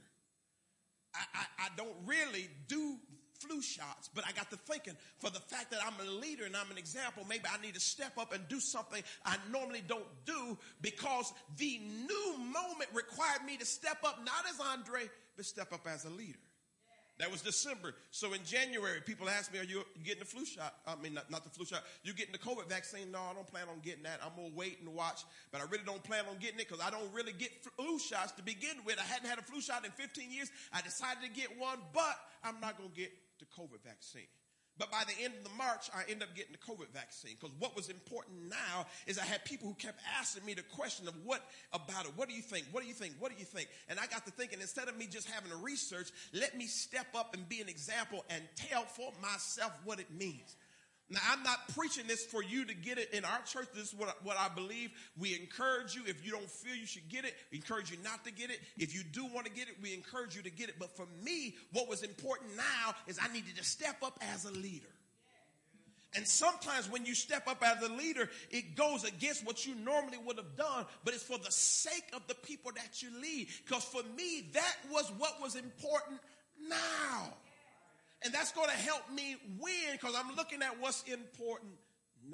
I don't really do flu shots, but I got to thinking, for the fact that I'm a leader and I'm an example, maybe I need to step up and do something I normally don't do because the new moment required me to step up, not as Andre, but step up as a leader. That was December. So in January, people asked me, are you getting the flu shot? I mean, not the flu shot. You getting the COVID vaccine? No, I don't plan on getting that. I'm going to wait and watch. But I really don't plan on getting it because I don't really get flu shots to begin with. I hadn't had a flu shot in 15 years. I decided to get one, but I'm not going to get the COVID vaccine. But by the end of the March, I ended up getting the COVID vaccine because what was important now is I had people who kept asking me the question of what about it? What do you think? What do you think? What do you think? And I got to thinking, instead of me just having a research, let me step up and be an example and tell for myself what it means. Now, I'm not preaching this for you to get it in our church. This is what I believe. We encourage you. If you don't feel you should get it, we encourage you not to get it. If you do want to get it, we encourage you to get it. But for me, what was important now is I needed to step up as a leader. And sometimes when you step up as a leader, it goes against what you normally would have done, but it's for the sake of the people that you lead. Because for me, that was what was important now. And that's going to help me win because I'm looking at what's important now.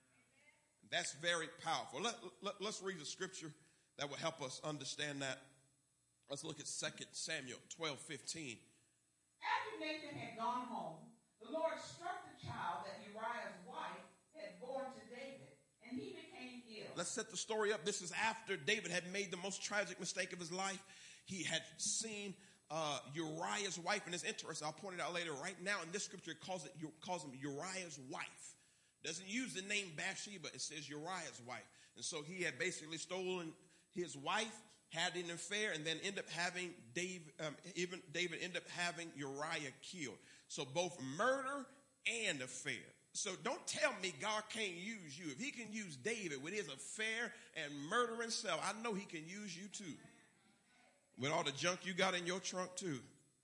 That's very powerful. Let's read the scripture that will help us understand that. Let's look at 2 Samuel 12:15.
After Nathan had gone home, the Lord struck the child that Uriah's wife had born to David, and he became ill.
Let's set the story up. This is after David had made the most tragic mistake of his life. He had seen Uriah's wife, and it's interesting. I'll point it out later. Right now in this scripture, it calls him Uriah's wife. Doesn't use the name Bathsheba. It says Uriah's wife. And so he had basically stolen his wife, had an affair, and then ended up having David ended up having Uriah killed. So both murder and affair. So don't tell me God can't use you. If he can use David with his affair and murder himself, I know he can use you too. With all the junk you got in your trunk too.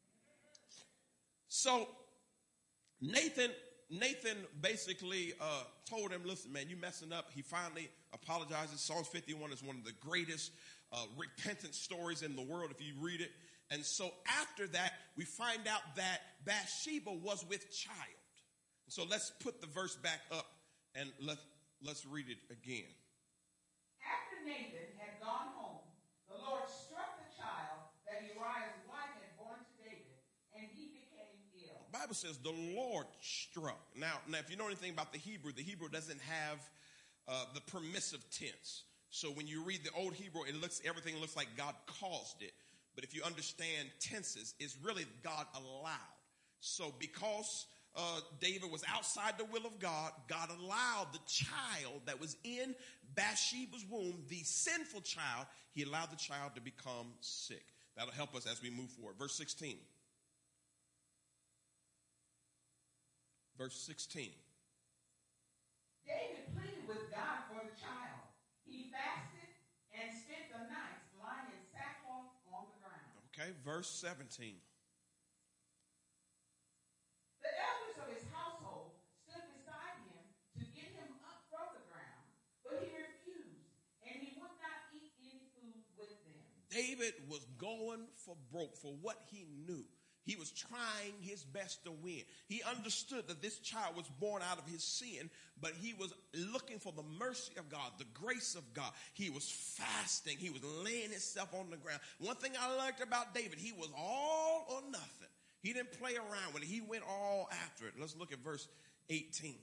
So Nathan basically told him, listen, man, you messing up. He finally apologizes. Psalms 51 is one of the greatest repentance stories in the world if you read it. And so after that, we find out that Bathsheba was with child. So let's put the verse back up and let's read it again.
After Nathan had gone home, the Lord struck the child that Uriah's wife had born to David, and he became ill.
The Bible says the Lord struck. Now, if you know anything about the Hebrew doesn't have the permissive tense. So when you read the Old Hebrew, everything looks like God caused it. But if you understand tenses, it's really God allowed. So because David was outside the will of God, God allowed the child that was in Bathsheba's womb, the sinful child, he allowed the child to become sick. That'll help us as we move forward. Verse 16. Verse 16.
David pleaded with God for the child. He fasted and spent the nights lying in sackcloth on the ground.
Okay, verse 17.
The elders of his household stood beside him to get him up from the ground, but he refused, and he would not eat any food with them.
David was going for broke for what he knew. He was trying his best to win. He understood that this child was born out of his sin, but he was looking for the mercy of God, the grace of God. He was fasting. He was laying himself on the ground. One thing I liked about David, he was all or nothing. He didn't play around with it. He went all after it. Let's look at verse 18.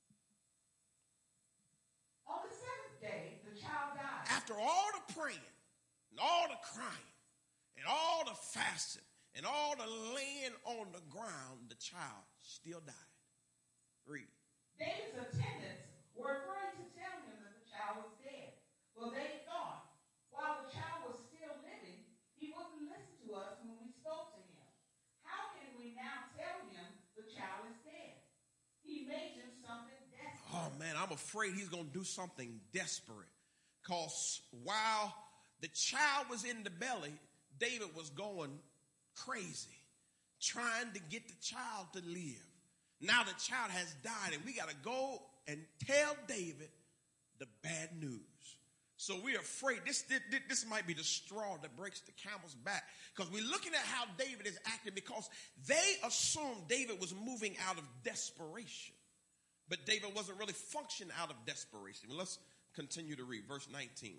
On the seventh day, the child died.
After all the praying, and all the crying, and all the fasting, and all the laying on the ground, the child still died. Read.
David's attendants were afraid to tell him that the child was dead. Well, they thought, while the child was still living, he wouldn't listen to us when we spoke to him. How can we now tell him the child is dead? He may do something desperate.
Oh, man, I'm afraid he's going to do something desperate. Because while the child was in the belly, David was going crazy, trying to get the child to live. Now the child has died, and we got to go and tell David the bad news. So we're afraid. This might be the straw that breaks the camel's back, because we're looking at how David is acting, because they assumed David was moving out of desperation. But David wasn't really functioning out of desperation. Let's continue to read verse 19.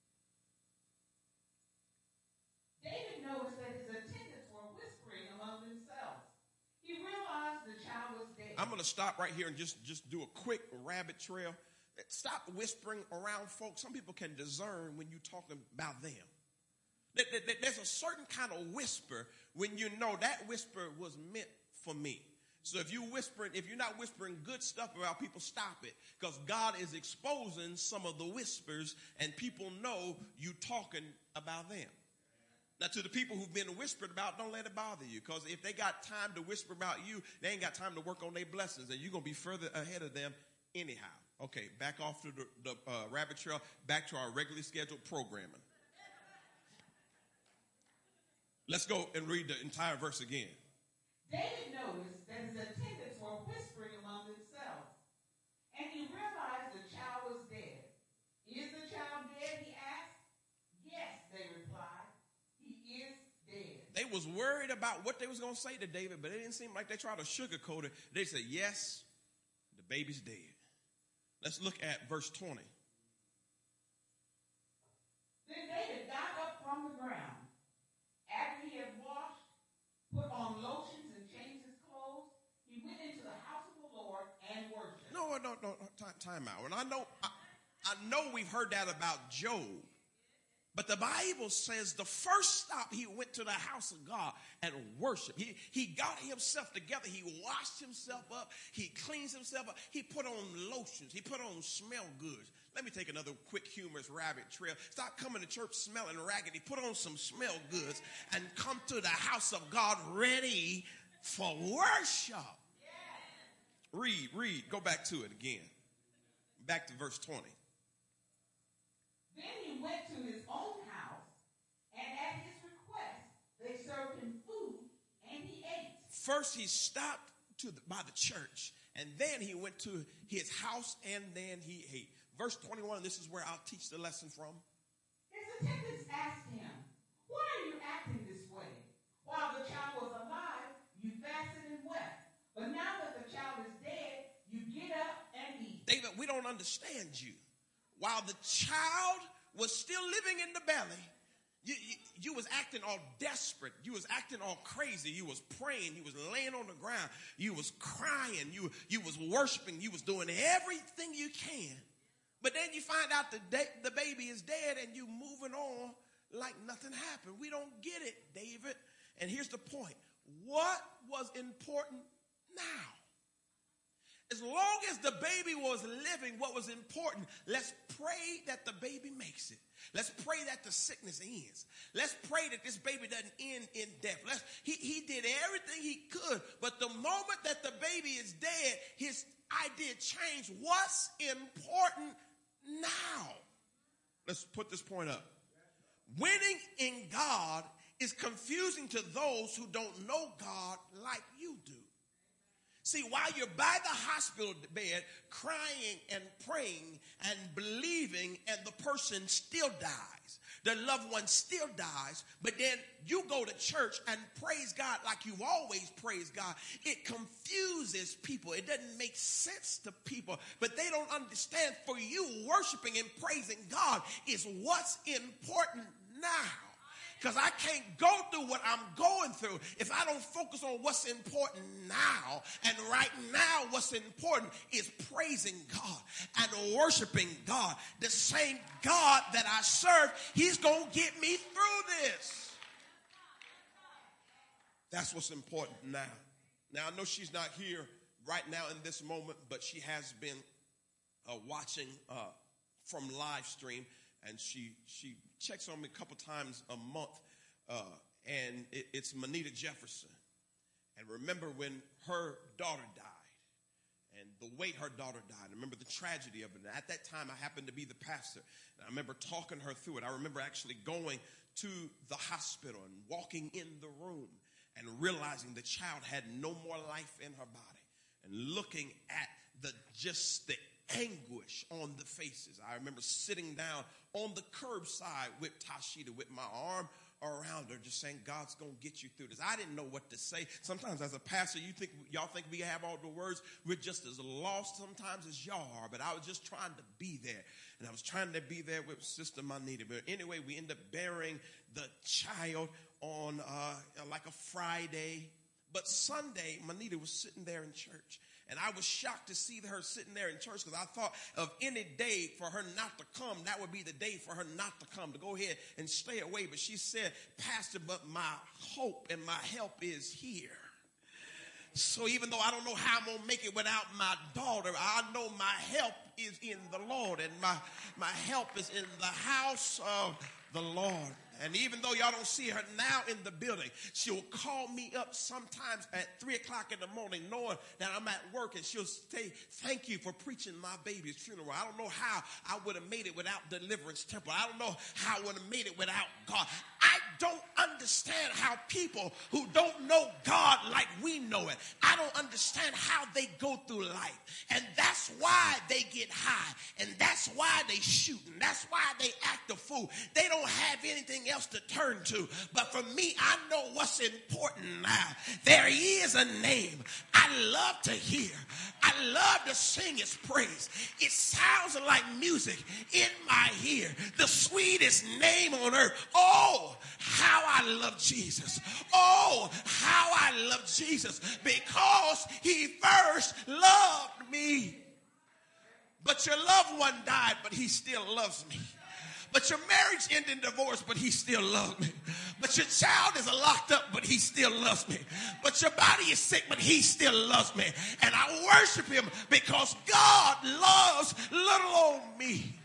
David noticed that his attendants were whispering among themselves. He realized the child was dead.
I'm going to stop right here and just do a quick rabbit trail. Stop whispering around folks. Some people can discern when you're talking about them. There's a certain kind of whisper when you know that whisper was meant for me. So if you're not whispering good stuff about people, stop it. Because God is exposing some of the whispers, and people know you talking about them. Now, to the people who've been whispered about, don't let it bother you. Because if they got time to whisper about you, they ain't got time to work on their blessings. And you're going to be further ahead of them anyhow. Okay, back off to the rabbit trail, back to our regularly scheduled programming. Let's go and read the entire verse again.
David noticed that his attendants were whispering among themselves, and he realized the child was dead. Is the child dead, he asked. Yes, they replied. He is dead.
They was worried about what they was going to say to David, but it didn't seem like they tried to sugarcoat it. They said, yes, the baby's dead. Let's look at verse 20.
Then David got up from the ground. After he had washed, put on lotions, and changed his clothes, he went into the house of the Lord and worshiped.
No, time out. And I know we've heard that about Job. But the Bible says the first stop, he went to the house of God and worshiped. He got himself together. He washed himself up. He cleans himself up. He put on lotions. He put on smell goods. Let me take another quick humorous rabbit trail. Stop coming to church smelling raggedy. Put on some smell goods and come to the house of God ready for worship. Read. Go back to it again. Back to verse 20.
Then he went to his own house, and at his request, they served him food, and he ate.
First, he stopped by the church, and then he went to his house, and then he ate. Verse 21, this is where I'll teach the lesson from.
His attendants asked him, why are you acting this way?
don't understand you. While the child was still living in the belly, you was acting all desperate. You was acting all crazy. You was praying. You was laying on the ground. You was crying. You was worshiping. You was doing everything you can. But then you find out the baby is dead and you moving on like nothing happened. We don't get it, David. And here's the point. What was important now? As long as the baby was living, what was important, let's pray that the baby makes it. Let's pray that the sickness ends. Let's pray that this baby doesn't end in death. He did everything he could, but the moment that the baby is dead, his idea changed. What's important now? Let's put this point up. Winning in God is confusing to those who don't know God like you do. See, while you're by the hospital bed crying and praying and believing and the person still dies, the loved one still dies, but then you go to church and praise God like you've always praised God, it confuses people. It doesn't make sense to people, but they don't understand. For you, worshiping and praising God is what's important now. Because I can't go through what I'm going through if I don't focus on what's important now. And right now, what's important is praising God and worshiping God. The same God that I serve, he's going to get me through this. That's what's important now. Now, I know she's not here right now in this moment, but she has been watching from live stream. And she checks on me a couple times a month, and it's Manita Jefferson. And remember when her daughter died, and the way her daughter died. I remember the tragedy of it. And at that time, I happened to be the pastor. And I remember talking her through it. I remember actually going to the hospital and walking in the room and realizing the child had no more life in her body, and looking at the anguish on the faces. I remember sitting down on the curbside with Tashita with my arm around her, just saying, God's going to get you through this. I didn't know what to say. Sometimes as a pastor, y'all think we have all the words. We're just as lost sometimes as y'all are, but I was just trying to be there. And I was trying to be there with Sister Manita. But anyway, we ended up burying the child on like a Friday. But Sunday, Manita was sitting there in church. And I was shocked to see her sitting there in church, because I thought of any day for her not to come, that would be the day for her not to come, to go ahead and stay away. But she said, Pastor, but my hope and my help is here. So even though I don't know how I'm going to make it without my daughter, I know my help is in the Lord, and my help is in the house of the Lord. And even though y'all don't see her now in the building, she'll call me up sometimes at 3 o'clock in the morning, knowing that I'm at work, and she'll say, thank you for preaching my baby's funeral. I don't know how I would have made it without Deliverance Temple. I don't know how I would have made it without God. I don't understand how people who don't know God like we know it, I don't understand how they go through life. And that's why they get high, and that's why they shoot, and that's why they act a fool. They don't have anything else to turn to. But for me, I know what's important now. There is a name I love to hear. I love to sing his praise. It sounds like music in my ear. The sweetest name on earth. Oh, how I love Jesus. Oh, how I love Jesus, because he first loved me. But your loved one died, but he still loves me. But your marriage ended in divorce, but he still loves me. But your child is locked up, but he still loves me. But your body is sick, but he still loves me. And I worship him because God loves little old me.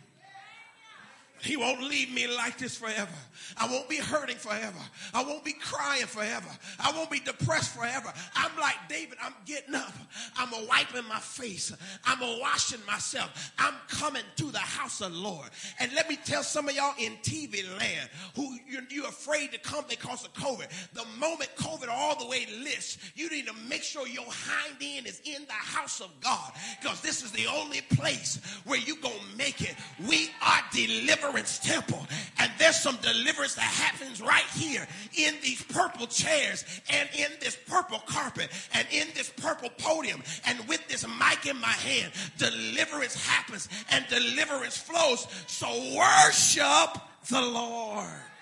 He won't leave me like this forever. I won't be hurting forever. I won't be crying forever. I won't be depressed forever. I'm like David. I'm getting up. I'm wiping my face. I'm washing myself. I'm coming to the house of the Lord. And let me tell some of y'all in TV land who you're afraid to come because of COVID. The moment COVID all the way lifts, you need to make sure your hind end is in the house of God, because this is the only place where you're going to make it. We are Deliverance Temple, and there's some deliverance that happens right here in these purple chairs and in this purple carpet and in this purple podium and with this mic in my hand. Deliverance happens and deliverance flows. So worship the Lord.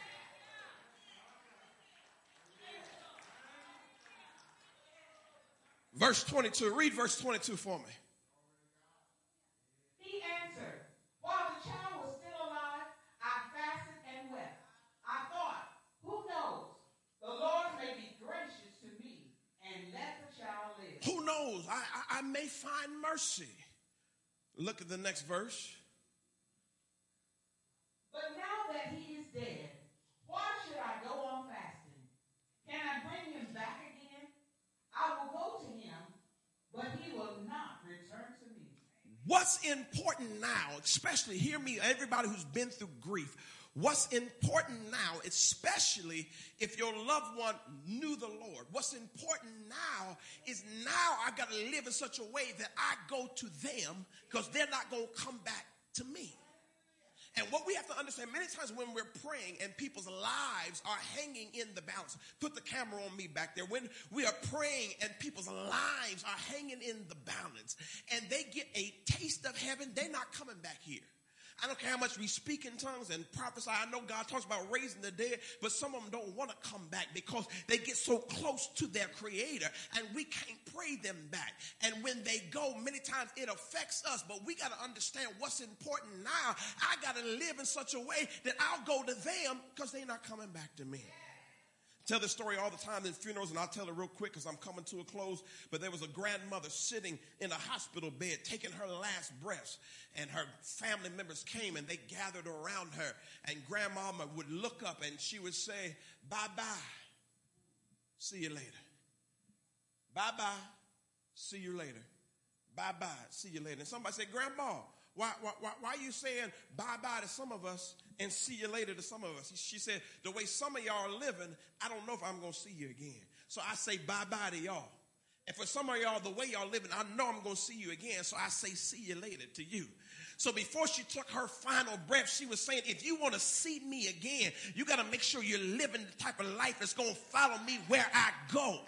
Verse 22. Read verse 22 for me.
He answered, while the child was still alive, I fasted and wept. I thought, who knows? The Lord may be gracious to me and let the child live.
Who knows? I may find mercy. Look at the next verse.
But now that he is dead, why should I go on fasting? Can I bring him back again? I will go to him, but he will not return to me.
What's important now, especially, hear me, everybody who's been through grief, what's important now, especially if your loved one knew the Lord, what's important now is now I got to live in such a way that I go to them, because they're not going to come back to me. And what we have to understand, many times when we're praying and people's lives are hanging in the balance, put the camera on me back there, when we are praying and people's lives are hanging in the balance and they get a taste of heaven, they're not coming back here. I don't care how much we speak in tongues and prophesy. I know God talks about raising the dead, but some of them don't want to come back because they get so close to their Creator and we can't pray them back. And when they go, many times it affects us, but we got to understand what's important now. I got to live in such a way that I'll go to them because they're not coming back to me. Tell this story all the time in funerals, and I'll tell it real quick because I'm coming to a close. But there was a grandmother sitting in a hospital bed taking her last breaths, and her family members came and they gathered around her, and grandmama would look up and she would say, bye-bye, see you later. Bye-bye, see you later. Bye-bye, see you later. And somebody said, Grandma, why are you saying bye-bye to some of us and see you later to some of us? She said, the way some of y'all are living, I don't know if I'm going to see you again. So I say bye-bye to y'all. And for some of y'all, the way y'all living, I know I'm going to see you again. So I say see you later to you. So before she took her final breath, she was saying, if you want to see me again, you got to make sure you're living the type of life that's going to follow me where I go.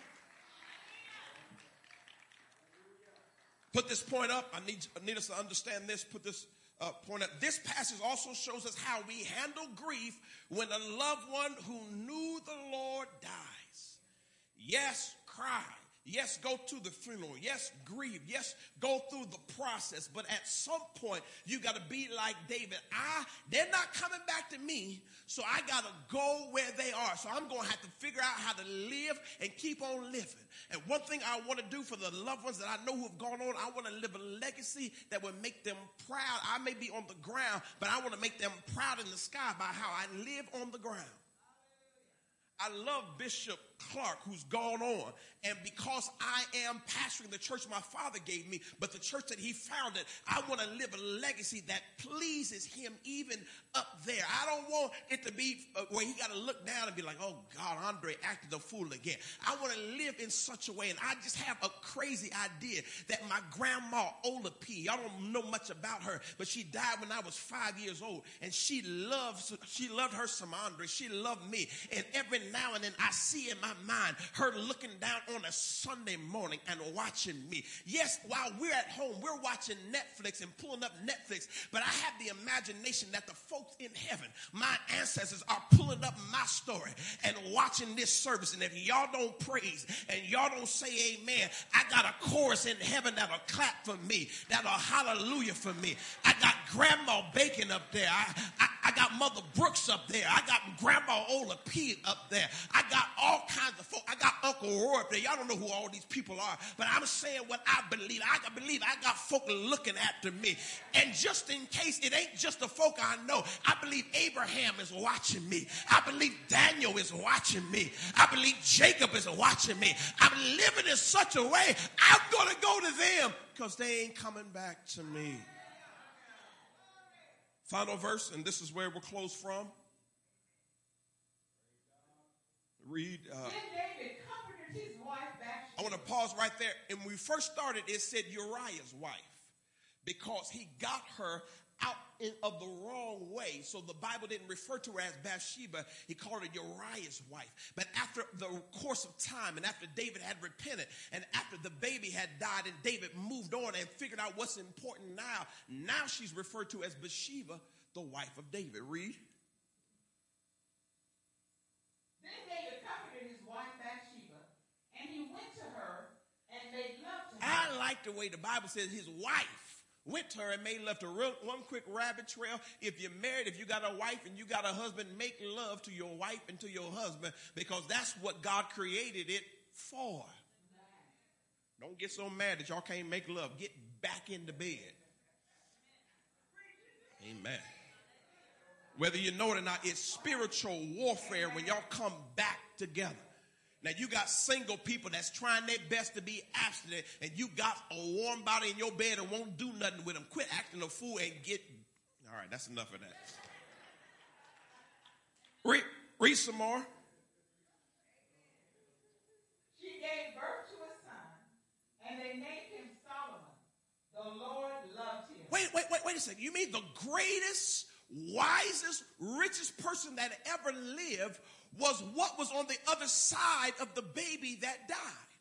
Put this point up. I need us to understand this. Put this point up. This passage also shows us how we handle grief when a loved one who knew the Lord dies. Yes, cry. Yes, go to the funeral. Yes, grieve. Yes, go through the process. But at some point, you got to be like David. They're not coming back to me, so I got to go where they are. So I'm going to have to figure out how to live and keep on living. And one thing I want to do for the loved ones that I know who have gone on, I want to live a legacy that will make them proud. I may be on the ground, but I want to make them proud in the sky by how I live on the ground. I love Bishop Clark, who's gone on, and because I am pastoring the church my father gave me, but the church that he founded, I want to live a legacy that pleases him even up there. I don't want it to be where he got to look down and be like, oh God, Andre acted a fool again. I want to live in such a way, and I just have a crazy idea that my grandma, Ola P., y'all don't know much about her, but she died when I was 5 years old, and she loved her some Andre. She loved me, and every now and then I see in my mind her looking down on a Sunday morning and watching me. Yes, while we're at home, we're watching Netflix and pulling up Netflix, but I have the imagination that the folks in heaven, my ancestors, are pulling up my story and watching this service. And if y'all don't praise and y'all don't say amen, I got a chorus in heaven that'll clap for me, that'll hallelujah for me. I got Grandma Bacon up there. I got Mother Brooks up there. I got Grandma Ola P up there. I got all kinds of folk. I got Uncle Roy up there. Y'all don't know who all these people are, but I'm saying what I believe. I got folk looking after me. And just in case it ain't just the folk I know, I believe Abraham is watching me. I believe Daniel is watching me. I believe Jacob is watching me. I'm living in such a way, I'm going to go to them because they ain't coming back to me. Final verse, and this is where we'll close from. Read.
Then David comforted his wife Bathsheba.
I want to pause right there. And when we first started, it said Uriah's wife because he got her out of the wrong way. So the Bible didn't refer to her as Bathsheba. He called her Uriah's wife. But after the course of time and after David had repented and after the baby had died and David moved on and figured out what's important now she's referred to as Bathsheba, the wife of David. Read.
Then David comforted his wife Bathsheba, and he went to her and made love to her.
I like the way the Bible says his wife went to her and made love to her. One quick rabbit trail. If you're married, if you got a wife and you got a husband, make love to your wife and to your husband because that's what God created it for. Don't get so mad that y'all can't make love. Get back into bed. Amen. Whether you know it or not, it's spiritual warfare when y'all come back together. Now, you got single people that's trying their best to be abstinent, and you got a warm body in your bed and won't do nothing with them. Quit acting a fool and get... All right, that's enough of that. Read some more.
She gave birth to a son, and they named him Solomon. The Lord loved him.
Wait a second. You mean the greatest, wisest, richest person that ever lived was what was on the other side of the baby that died?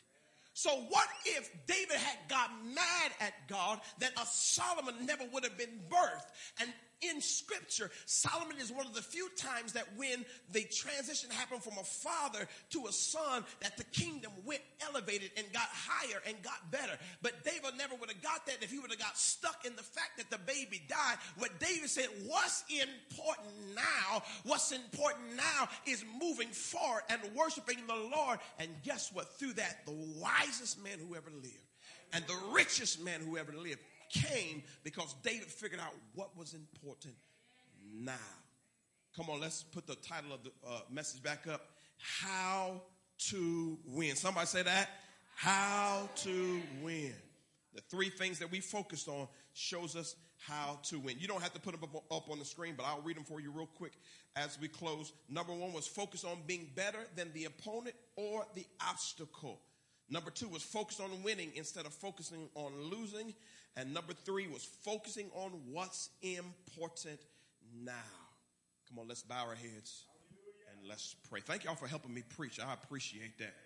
So what if David had got mad at God that a Solomon never would have been birthed? And in scripture, Solomon is one of the few times that when the transition happened from a father to a son, that the kingdom went elevated and got higher and got better. But David never would have got that if he would have got stuck in the fact that the baby died. What David said, what's important now? What's important now is moving forward and worshiping the Lord. And guess what? Through that, the wisest man who ever lived and the richest man who ever lived came because David figured out what was important now. Come on, let's put the title of the message back up. How to win. Somebody say that. How to win. The three things that we focused on shows us how to win. You don't have to put them up on the screen, but I'll read them for you real quick as we close. Number one was focus on being better than the opponent or the obstacle. Number two was focus on winning instead of focusing on losing. And number three was focusing on what's important now. Come on, let's bow our heads and let's pray. Thank y'all for helping me preach. I appreciate that.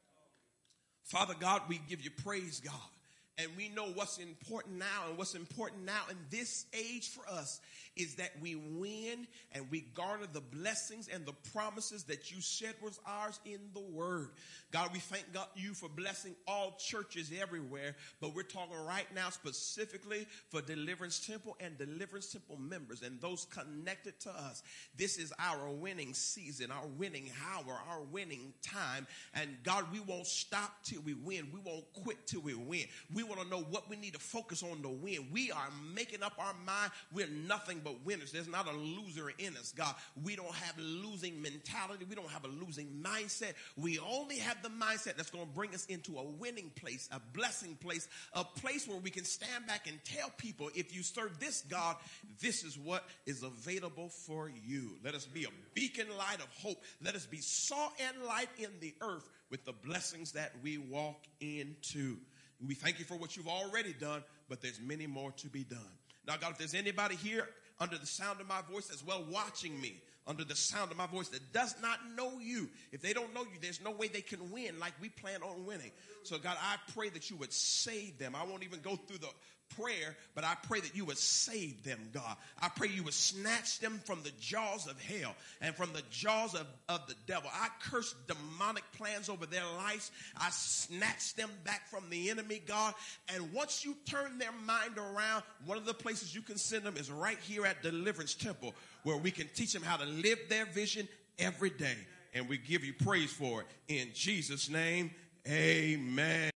Father God, we give you praise, God. And we know what's important now, and what's important now in this age for us is that we win and we garner the blessings and the promises that you said was ours in the word. God, we thank God you for blessing all churches everywhere, but we're talking right now specifically for Deliverance Temple and Deliverance Temple members and those connected to us. This is our winning season, our winning hour, our winning time. And God, we won't stop till we win. We won't quit till we win. We want to know what we need to focus on to win. We are making up our mind. We're nothing but winners. There's not a loser in us, God. We don't have losing mentality. We don't have a losing mindset. We only have the mindset that's going to bring us into a winning place, a blessing place, a place where we can stand back and tell people, if you serve this God, this is what is available for you. Let us be a beacon light of hope. Let us be salt and light in the earth with the blessings that we walk into. We thank you for what you've already done, but there's many more to be done. Now, God, if there's anybody here under the sound of my voice as well watching me, under the sound of my voice that does not know you, if they don't know you, there's no way they can win like we plan on winning. So, God, I pray that you would save them. I won't even go through the prayer, but I pray that you would save them, God. I pray you would snatch them from the jaws of hell and from the jaws of the devil. I curse demonic plans over their lives. I snatch them back from the enemy, God. And once you turn their mind around, one of the places you can send them is right here at Deliverance Temple, where we can teach them how to live their vision every day. And we give you praise for it. In Jesus' name, amen.